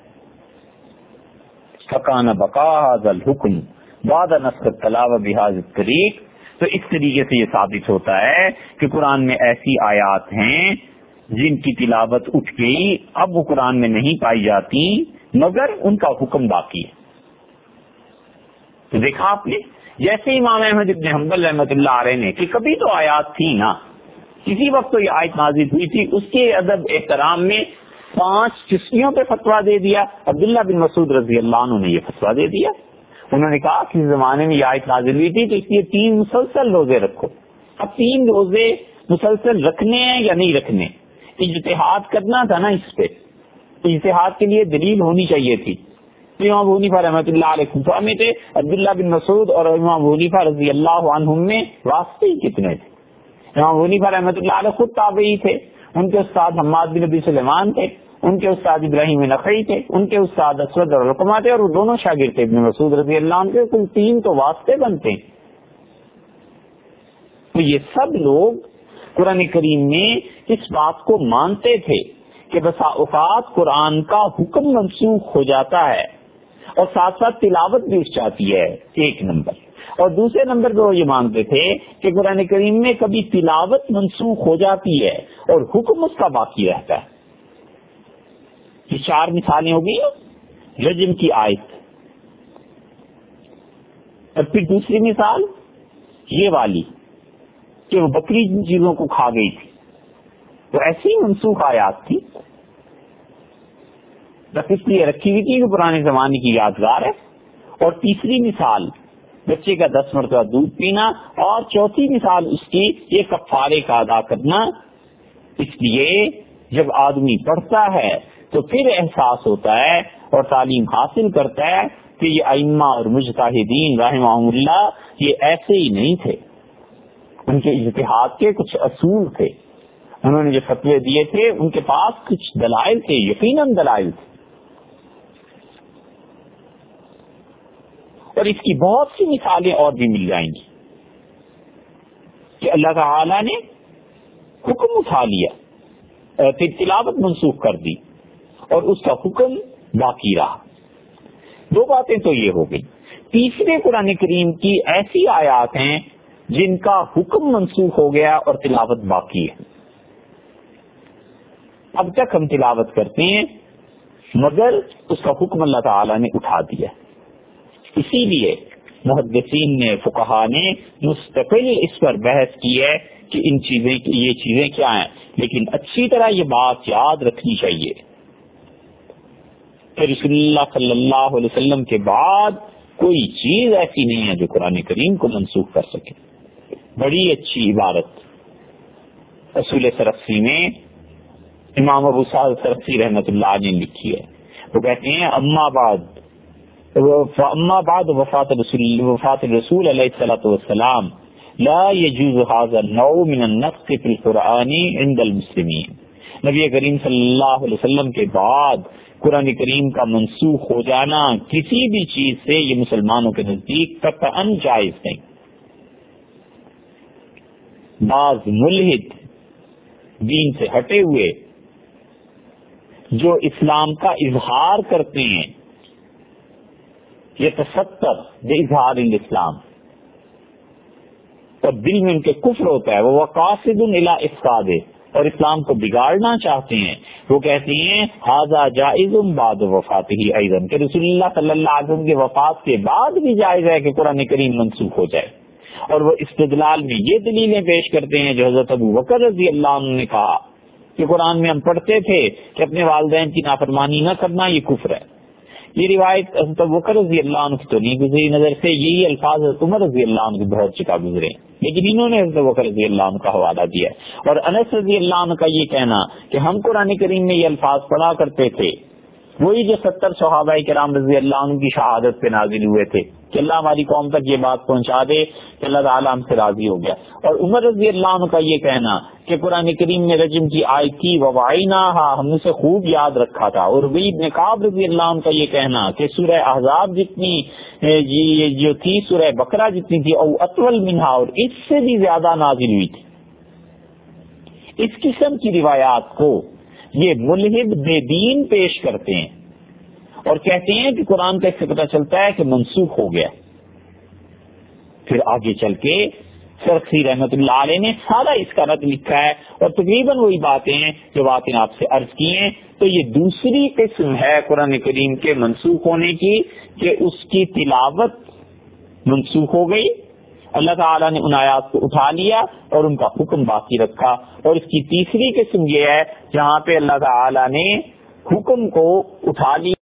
فکان بقا ھذا الحکم بعد نسخ التلاوہ بہذا الطریق، تو اس طریقے سے یہ ثابت ہوتا ہے کہ قرآن میں ایسی آیات ہیں جن کی تلاوت اٹھ گئی، اب وہ قرآن میں نہیں پائی جاتی مگر ان کا حکم باقی ہے. تو دیکھا آپ نے، جیسے امام احمد ابن حنبل رحمۃ اللہ علیہ نے کہ کبھی تو آیات تھی نا، کسی وقت تو یہ آیت نازل ہوئی تھی، اس کے ادب احترام میں پانچ چشتیوں پہ فتوا دے دیا. عبداللہ بن مسعود رضی اللہ عنہ نے یہ فتوا دے دیا، انہوں نے کہا کہ اس زمانے میں یہ آیت نازل ہوئی تھی تو اس لیے تین مسلسل روزے رکھو. اب تین روزے مسلسل رکھنے ہیں یا نہیں رکھنے، اجتہاد کرنا تھا نا، اس پہ اجتہاد کے لیے دلیل ہونی چاہیے تھی. امام ابو حنیفہ رحمۃ اللہ علیہ کوفہ میں تھے، عبداللہ بن مسعود اور امام ابو حنیفہ رضی اللہ عنہم میں واسطے ہی کتنے تھے. امام ابو حنیفہ رحمۃ اللہ علیہ خود تابعی تھے، ان کے استاد حماد بن ابی سلیمان تھے، ان کے استاد ابراہیم نخعی تھے، ان کے استاد اسود اور علقمہ تھے، اور وہ دونوں شاگرد تھے ابن مسعود رضی اللہ عنہ کے. کل تین تو واسطے بنتے ہیں. تو یہ سب لوگ قرآن کریم میں اس بات کو مانتے تھے کہ بسا اوقات قرآن کا حکم منسوخ ہو جاتا ہے اور ساتھ ساتھ تلاوت بھی اٹھ جاتی ہے، ایک نمبر. اور دوسرے نمبر پہ وہ یہ مانتے تھے کہ قرآن کریم میں کبھی تلاوت منسوخ ہو جاتی ہے اور حکم اس کا باقی رہتا ہے. یہ چار مثالیں ہو گئی رجم کی آیت. اور پھر دوسری مثال یہ والی کہ وہ بکری جن چیزوں کو کھا گئی تھی، وہ ایسی منسوخ آیات تھی، بس اس لیے رکھی ہوئی تھی کہ پرانے زمانے کی یادگار ہے. اور تیسری مثال بچے کا دس مرتبہ دودھ پینا، اور چوتھی مثال اس کی یہ کفارے کا ادا کرنا. اس لیے جب آدمی پڑھتا ہے تو پھر احساس ہوتا ہے اور تعلیم حاصل کرتا ہے کہ یہ ائمہ اور مجتہدین رحمہم اللہ یہ ایسے ہی نہیں تھے، ان کے اجتہاد کے کچھ اصول تھے، انہوں نے جو فتوے دیے تھے ان کے پاس کچھ دلائل تھے، یقیناً دلائل تھے. اور اس کی بہت سی مثالیں اور بھی مل جائیں گی کہ اللہ تعالی نے حکم اٹھا لیا پھر تلاوت منسوخ کر دی اور اس کا حکم باقی رہا. دو باتیں تو یہ ہو گئی. تیسرے قرآن کریم کی ایسی آیات ہیں جن کا حکم منسوخ ہو گیا اور تلاوت باقی ہے. اب تک ہم تلاوت کرتے ہیں مگر اس کا حکم اللہ تعالی نے اٹھا دیا. اسی لیے محدثین نے فقہا نے مستقل اس پر بحث کی ہے کہ ان چیزیں یہ چیزیں کیا ہیں، لیکن اچھی طرح یہ بات یاد رکھنی چاہیے کہ رسول اللہ صلی اللہ علیہ وسلم کے بعد کوئی چیز ایسی نہیں ہے جو قرآن کریم کو منسوخ کر سکے. بڑی اچھی عبارت اصول سرخسی میں امام ابو سعد سرخسی رحمۃ اللہ نے لکھی ہے. وہ کہتے ہیں اما بعد اما بعد وفات رسول وفات الرسول علیہ الصلوۃ والسلام لا يجوز هذا النوع من النسخ في القرآن عند المسلمین. نبی کریم صلی اللہ علیہ وسلم کے بعد قرآن کریم کا منسوخ ہو جانا کسی بھی چیز سے یہ مسلمانوں کے نزدیک قطعاً جائز نہیں. بعض ملحد دین سے ہٹے ہوئے جو اسلام کا اظہار کرتے ہیں یہ تصدر بے اظہار الاسلام اور دل میں ان کے کفر ہوتا ہے، وہ قاصد الی افساد اور اسلام کو بگاڑنا چاہتے ہیں. وہ کہتے ہیں ھذا جائز بعد وفاتہ ایضا کہ رسول اللہ صلی اللہ علیہ وسلم کے وفات کے بعد بھی جائز ہے کہ قرآن کریم منسوخ ہو جائے. اور وہ استدلال میں یہ دلیلیں پیش کرتے ہیں جو حضرت ابو بکر رضی اللہ عنہ نے کہا کہ قرآن میں ہم پڑھتے تھے کہ اپنے والدین کی نافرمانی نہ کرنا یہ کفر ہے. یہ روایت حضرت ابو بکر رضی اللہ عنہ کی تو نہیں گزری نظر سے، یہی الفاظ حضرت عمر رضی اللہ عنہ کی بہت چکا گزرے، لیکن انہوں نے حضرت ابو بکر رضی اللہ عنہ کا حوالہ دیا. اور انس رضی اللہ عنہ کا یہ کہنا کہ ہم قرآن کریم میں یہ الفاظ پڑھا کرتے تھے وہی جو ستر صحابہ کرام رضی اللہ عنہ کی شہادت پہ نازل ہوئے تھے کہ اللہ ہماری قوم تک یہ بات پہنچا دے کہ اللہ تعالیٰ ہم سے راضی ہو گیا. اور عمر رضی اللہ عنہ کا یہ کہنا کہ قرآن کریم میں رجم کی آیت کی ووعیناہا ہم نے اسے خوب یاد رکھا تھا. اور ابی بن کعب رضی اللہ عنہ کا یہ کہنا کہ سورہ احزاب جتنی یہ جو تھی سورہ بقرہ جتنی تھی او اطول منہا اور اس سے بھی زیادہ نازل ہوئی تھی. اس قسم کی روایات کو یہ ملحد بے دین پیش کرتے ہیں اور کہتے ہیں کہ قرآن کا اس سے پتہ چلتا ہے کہ منسوخ ہو گیا. پھر آگے چل کے سرخسی رحمت اللہ علیہ نے سارا اس کا رد لکھا ہے اور تقریباً وہی باتیں ہیں جو باتیں آپ سے عرض کی ہیں. تو یہ دوسری قسم ہے قرآن کریم کے منسوخ ہونے کی کہ اس کی تلاوت منسوخ ہو گئی، اللہ تعالیٰ نے ان آیات کو اٹھا لیا اور ان کا حکم باقی رکھا. اور اس کی تیسری قسم یہ ہے جہاں پہ اللہ تعالیٰ نے حکم کو اٹھا لیا